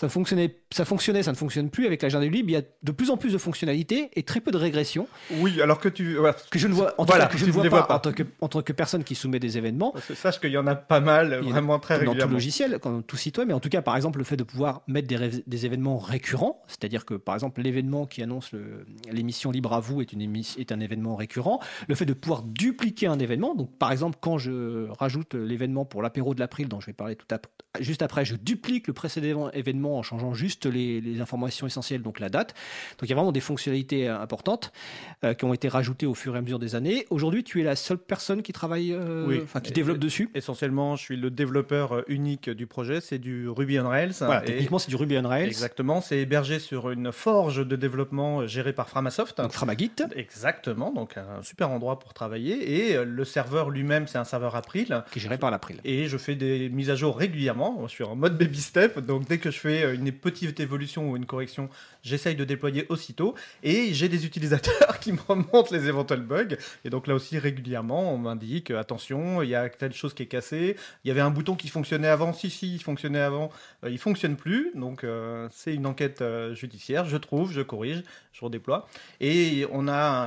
plus avec l'agenda du libre. Il y a de plus en plus de fonctionnalités et très peu de régression. Oui, alors que je ne vois, en tant que personne qui soumet des événements. Parce que sache qu'il y en a pas mal, vraiment très régulièrement. Dans tout logiciel, dans tout site web, mais en tout cas, par exemple, le fait de pouvoir mettre des événements récurrents, c'est-à-dire que par exemple, l'événement qui annonce l'émission Libre à vous est un événement récurrent, le fait de pouvoir dupliquer un événement, donc par exemple quand je rajoute l'événement pour l'apéro de l'April dont je vais parler juste après, je duplique le précédent événement en changeant juste les informations essentielles, donc la date. Donc il y a vraiment des fonctionnalités importantes qui ont été rajoutées au fur et à mesure des années. Aujourd'hui, tu es la seule personne qui travaille, qui développe dessus. Essentiellement, je suis le développeur unique du projet, c'est du Ruby on Rails. Voilà, techniquement c'est du Ruby on Rails. Exactement, c'est hébergé sur une forge de développement gérée par Framasoft. Donc Framagit. Exactement. également, donc un super endroit pour travailler. Et le serveur lui-même, c'est un serveur April. Qui est géré par l'April. Et je fais des mises à jour régulièrement. Je suis en mode baby step, donc dès que je fais une petite évolution ou une correction, j'essaye de déployer aussitôt. Et j'ai des utilisateurs qui me remontent les éventuels bugs. Et donc là aussi, régulièrement, on m'indique, attention, il y a telle chose qui est cassée. Il y avait un bouton qui fonctionnait avant. Si, il fonctionnait avant. Il fonctionne plus. Donc c'est une enquête judiciaire. Je trouve, je corrige, je redéploie. Et on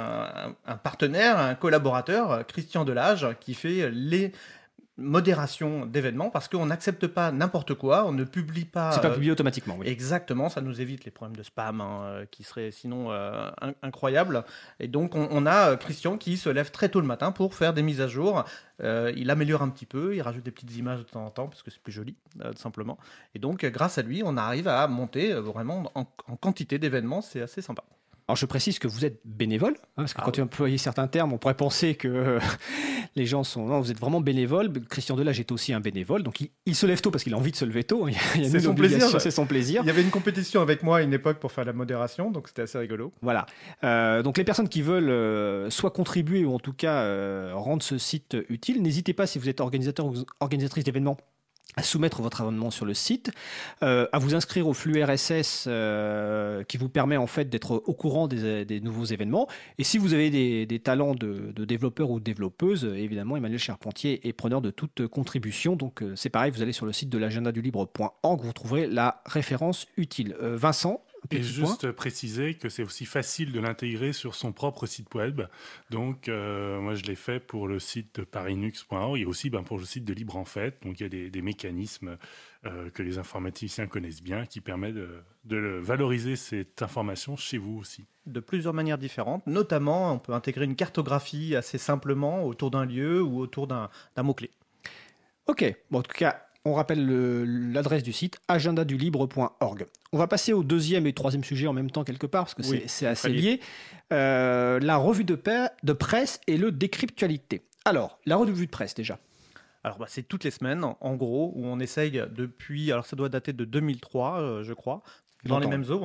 a un partenaire, un collaborateur, Christian Delage, qui fait les modération d'événements parce qu'on n'accepte pas n'importe quoi, on ne publie pas... C'est pas publié automatiquement, oui. Exactement, ça nous évite les problèmes de spam qui seraient sinon incroyables. Et donc on a Christian qui se lève très tôt le matin pour faire des mises à jour. Il améliore un petit peu, il rajoute des petites images de temps en temps parce que c'est plus joli, tout simplement. Et donc grâce à lui, on arrive à monter vraiment en quantité d'événements, c'est assez sympa. Alors je précise que vous êtes bénévole, parce que quand tu employes certains termes, on pourrait penser que les gens sont... Non, vous êtes vraiment bénévole. Christian Delage est aussi un bénévole, donc il se lève tôt parce qu'il a envie de se lever tôt. C'est son plaisir. C'est son plaisir. Il y avait une compétition avec moi à une époque pour faire la modération, donc c'était assez rigolo. Voilà. Donc les personnes qui veulent soit contribuer ou en tout cas rendre ce site utile, n'hésitez pas, si vous êtes organisateur ou organisatrice d'événements, à soumettre votre abonnement sur le site, à vous inscrire au flux RSS qui vous permet en fait d'être au courant des nouveaux événements. Et si vous avez des talents de développeurs ou de développeuses, évidemment, Emmanuel Charpentier est preneur de toute contribution. Donc c'est pareil, vous allez sur le site de l'agendadulibre.org, vous trouverez la référence utile. Vincent ? Et juste préciser que c'est aussi facile de l'intégrer sur son propre site web. Donc, moi, je l'ai fait pour le site de parinux.org et aussi pour le site de Libre en Fait. Donc, il y a des mécanismes que les informaticiens connaissent bien qui permettent de valoriser cette information chez vous aussi. De plusieurs manières différentes. Notamment, on peut intégrer une cartographie assez simplement autour d'un lieu ou autour d'un mot-clé. Ok. Bon, en tout cas, on rappelle l'adresse du site, agendadulibre.org. On va passer au deuxième et troisième sujet en même temps quelque part, parce que c'est assez lié. La revue de presse et le décryptualité. Alors, la revue de presse déjà. Alors, c'est toutes les semaines, en gros, où on essaye depuis... Alors, ça doit dater de 2003, je crois, dans les mêmes eaux.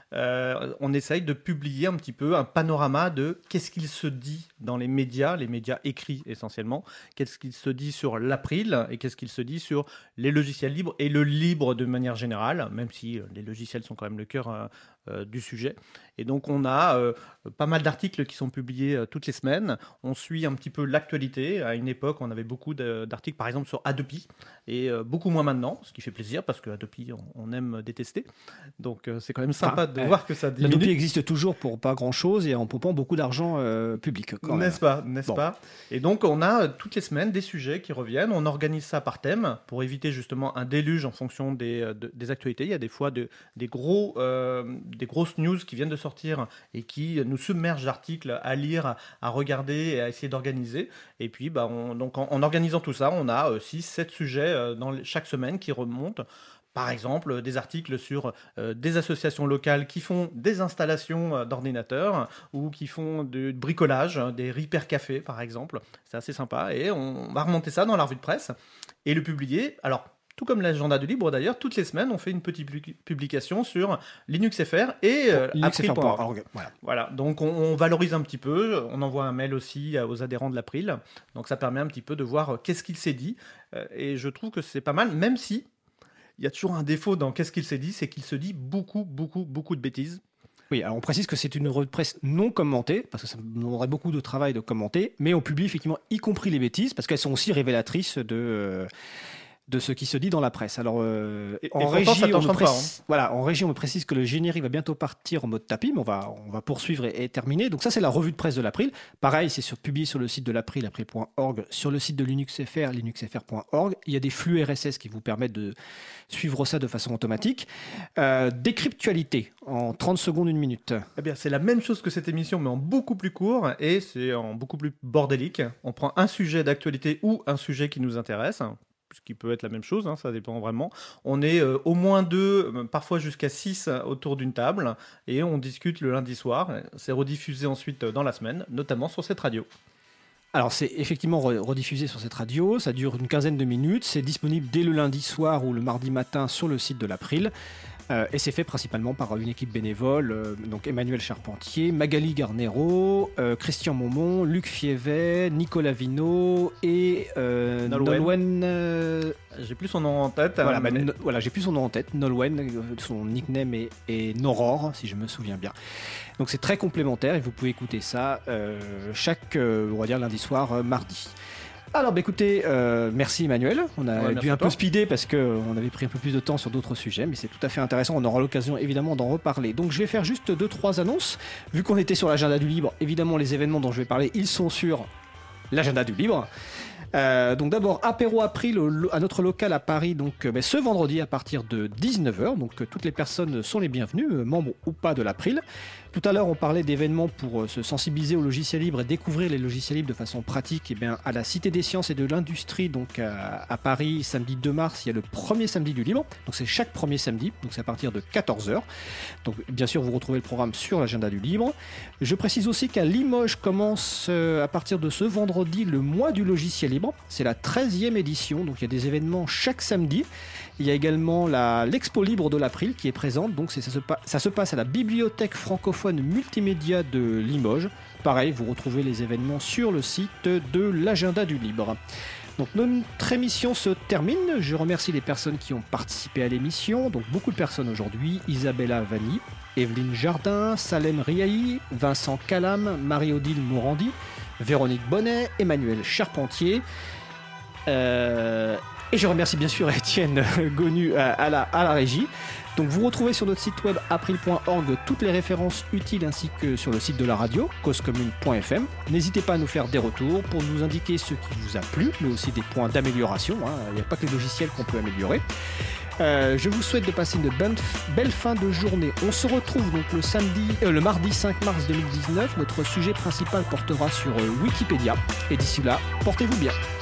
On essaye de publier un petit peu un panorama de qu'est-ce qu'il se dit dans les médias écrits essentiellement, qu'est-ce qu'il se dit sur l'April et qu'est-ce qu'il se dit sur les logiciels libres et le libre de manière générale, même si les logiciels sont quand même le cœur du sujet. Et donc on a pas mal d'articles qui sont publiés toutes les semaines. On suit un petit peu l'actualité. À une époque, on avait beaucoup d'articles, par exemple, sur Adopi, et beaucoup moins maintenant, ce qui fait plaisir parce que Adopi, on aime détester. Donc c'est quand même sympa de voir que ça diminue. Adopi existe toujours pour pas grand-chose et en pompant beaucoup d'argent public. N'est-ce pas ? Et donc on a toutes les semaines des sujets qui reviennent. On organise ça par thème pour éviter justement un déluge en fonction des actualités. Il y a des fois des grosses news qui viennent de sortir et qui nous submergent d'articles à lire, à regarder et à essayer d'organiser. Et puis, en organisant tout ça, on a 6-7 sujets chaque semaine qui remontent. Par exemple, des articles sur des associations locales qui font des installations d'ordinateurs ou qui font du bricolage, des repair cafés, par exemple. C'est assez sympa. Et on va remonter ça dans la revue de presse et le publier. Alors, tout comme l'agenda du libre d'ailleurs, toutes les semaines, on fait une petite publication sur LinuxFR et April.org. Voilà. Donc on valorise un petit peu, on envoie un mail aussi aux adhérents de l'April. Donc ça permet un petit peu de voir qu'est-ce qu'il s'est dit. Et je trouve que c'est pas mal, même si il y a toujours un défaut dans qu'est-ce qu'il s'est dit, c'est qu'il se dit beaucoup de bêtises. Oui, alors on précise que c'est une revue de presse non commentée, parce que ça demanderait beaucoup de travail de commenter, mais on publie effectivement y compris les bêtises, parce qu'elles sont aussi révélatrices de ce qui se dit dans la presse. Alors, en régie, on me précise que le générique va bientôt partir en mode tapis, mais on va poursuivre et terminer. Donc ça, c'est la revue de presse de l'April. Pareil, c'est publié sur le site de l'April, april.org, sur le site de LinuxFR, linuxfr.org. Il y a des flux RSS qui vous permettent de suivre ça de façon automatique. Décryptualité, en 30 secondes, 1 minute. Eh bien, c'est la même chose que cette émission, mais en beaucoup plus court, et c'est en beaucoup plus bordélique. On prend un sujet d'actualité ou un sujet qui nous intéresse, ce qui peut être la même chose, ça dépend vraiment. On est au moins 2, parfois jusqu'à 6 autour d'une table, et on discute le lundi soir. C'est rediffusé ensuite dans la semaine, notamment sur cette radio. Alors c'est effectivement rediffusé sur cette radio, ça dure une quinzaine de minutes, c'est disponible dès le lundi soir ou le mardi matin sur le site de l'April. Et c'est fait principalement par une équipe bénévole, donc Emmanuel Charpentier, Magali Garnero, Christian Momon, Luc Fievet, Nicolas Vino et Nolwenn. J'ai plus son nom en tête. Voilà, j'ai plus son nom en tête. Nolwenn, son nickname est Noror, si je me souviens bien. Donc c'est très complémentaire et vous pouvez écouter ça chaque, on va dire lundi soir, mardi. Alors écoutez, merci Emmanuel, on a dû un peu speeder parce qu'on avait pris un peu plus de temps sur d'autres sujets, mais c'est tout à fait intéressant, on aura l'occasion évidemment d'en reparler. Donc je vais faire juste 2-3 annonces, vu qu'on était sur l'agenda du libre, évidemment les événements dont je vais parler, ils sont sur l'agenda du libre. Donc d'abord apéro April à notre local à Paris, donc ce vendredi à partir de 19h, donc toutes les personnes sont les bienvenues, membres ou pas de l'April. Tout à l'heure on parlait d'événements pour se sensibiliser au logiciel libre et découvrir les logiciels libres de façon pratique. Et bien à la Cité des Sciences et de l'Industrie, donc à Paris, samedi 2 mars, il y a le premier samedi du libre, donc c'est chaque premier samedi, donc c'est à partir de 14h. Donc bien sûr vous retrouvez le programme sur l'agenda du libre. Je précise aussi qu'à Limoges commence à partir de ce vendredi le mois du logiciel libre. C'est la 13e édition, donc il y a des événements chaque samedi. Il y a également l'expo libre de l'April qui est présente, donc ça se passe à la bibliothèque francophone multimédia de Limoges. Pareil, vous retrouvez les événements sur le site de l'agenda du libre. Donc notre émission se termine. Je remercie les personnes qui ont participé à l'émission, donc beaucoup de personnes aujourd'hui: Isabella Vanni, Evelyne Jardin, Salem Riahi, Vincent Calam, Marie-Odile Morandi, Véronique Bonnet, Emmanuel Charpentier. Et je remercie bien sûr Étienne Gonu à la régie. Donc vous retrouvez sur notre site web april.org toutes les références utiles ainsi que sur le site de la radio, causecommune.fm. N'hésitez pas à nous faire des retours pour nous indiquer ce qui vous a plu, mais aussi des points d'amélioration. Il n'y a pas que les logiciels qu'on peut améliorer. Je vous souhaite de passer une belle fin de journée. On se retrouve donc le mardi 5 mars 2019. Notre sujet principal portera sur Wikipédia. Et d'ici là, portez-vous bien.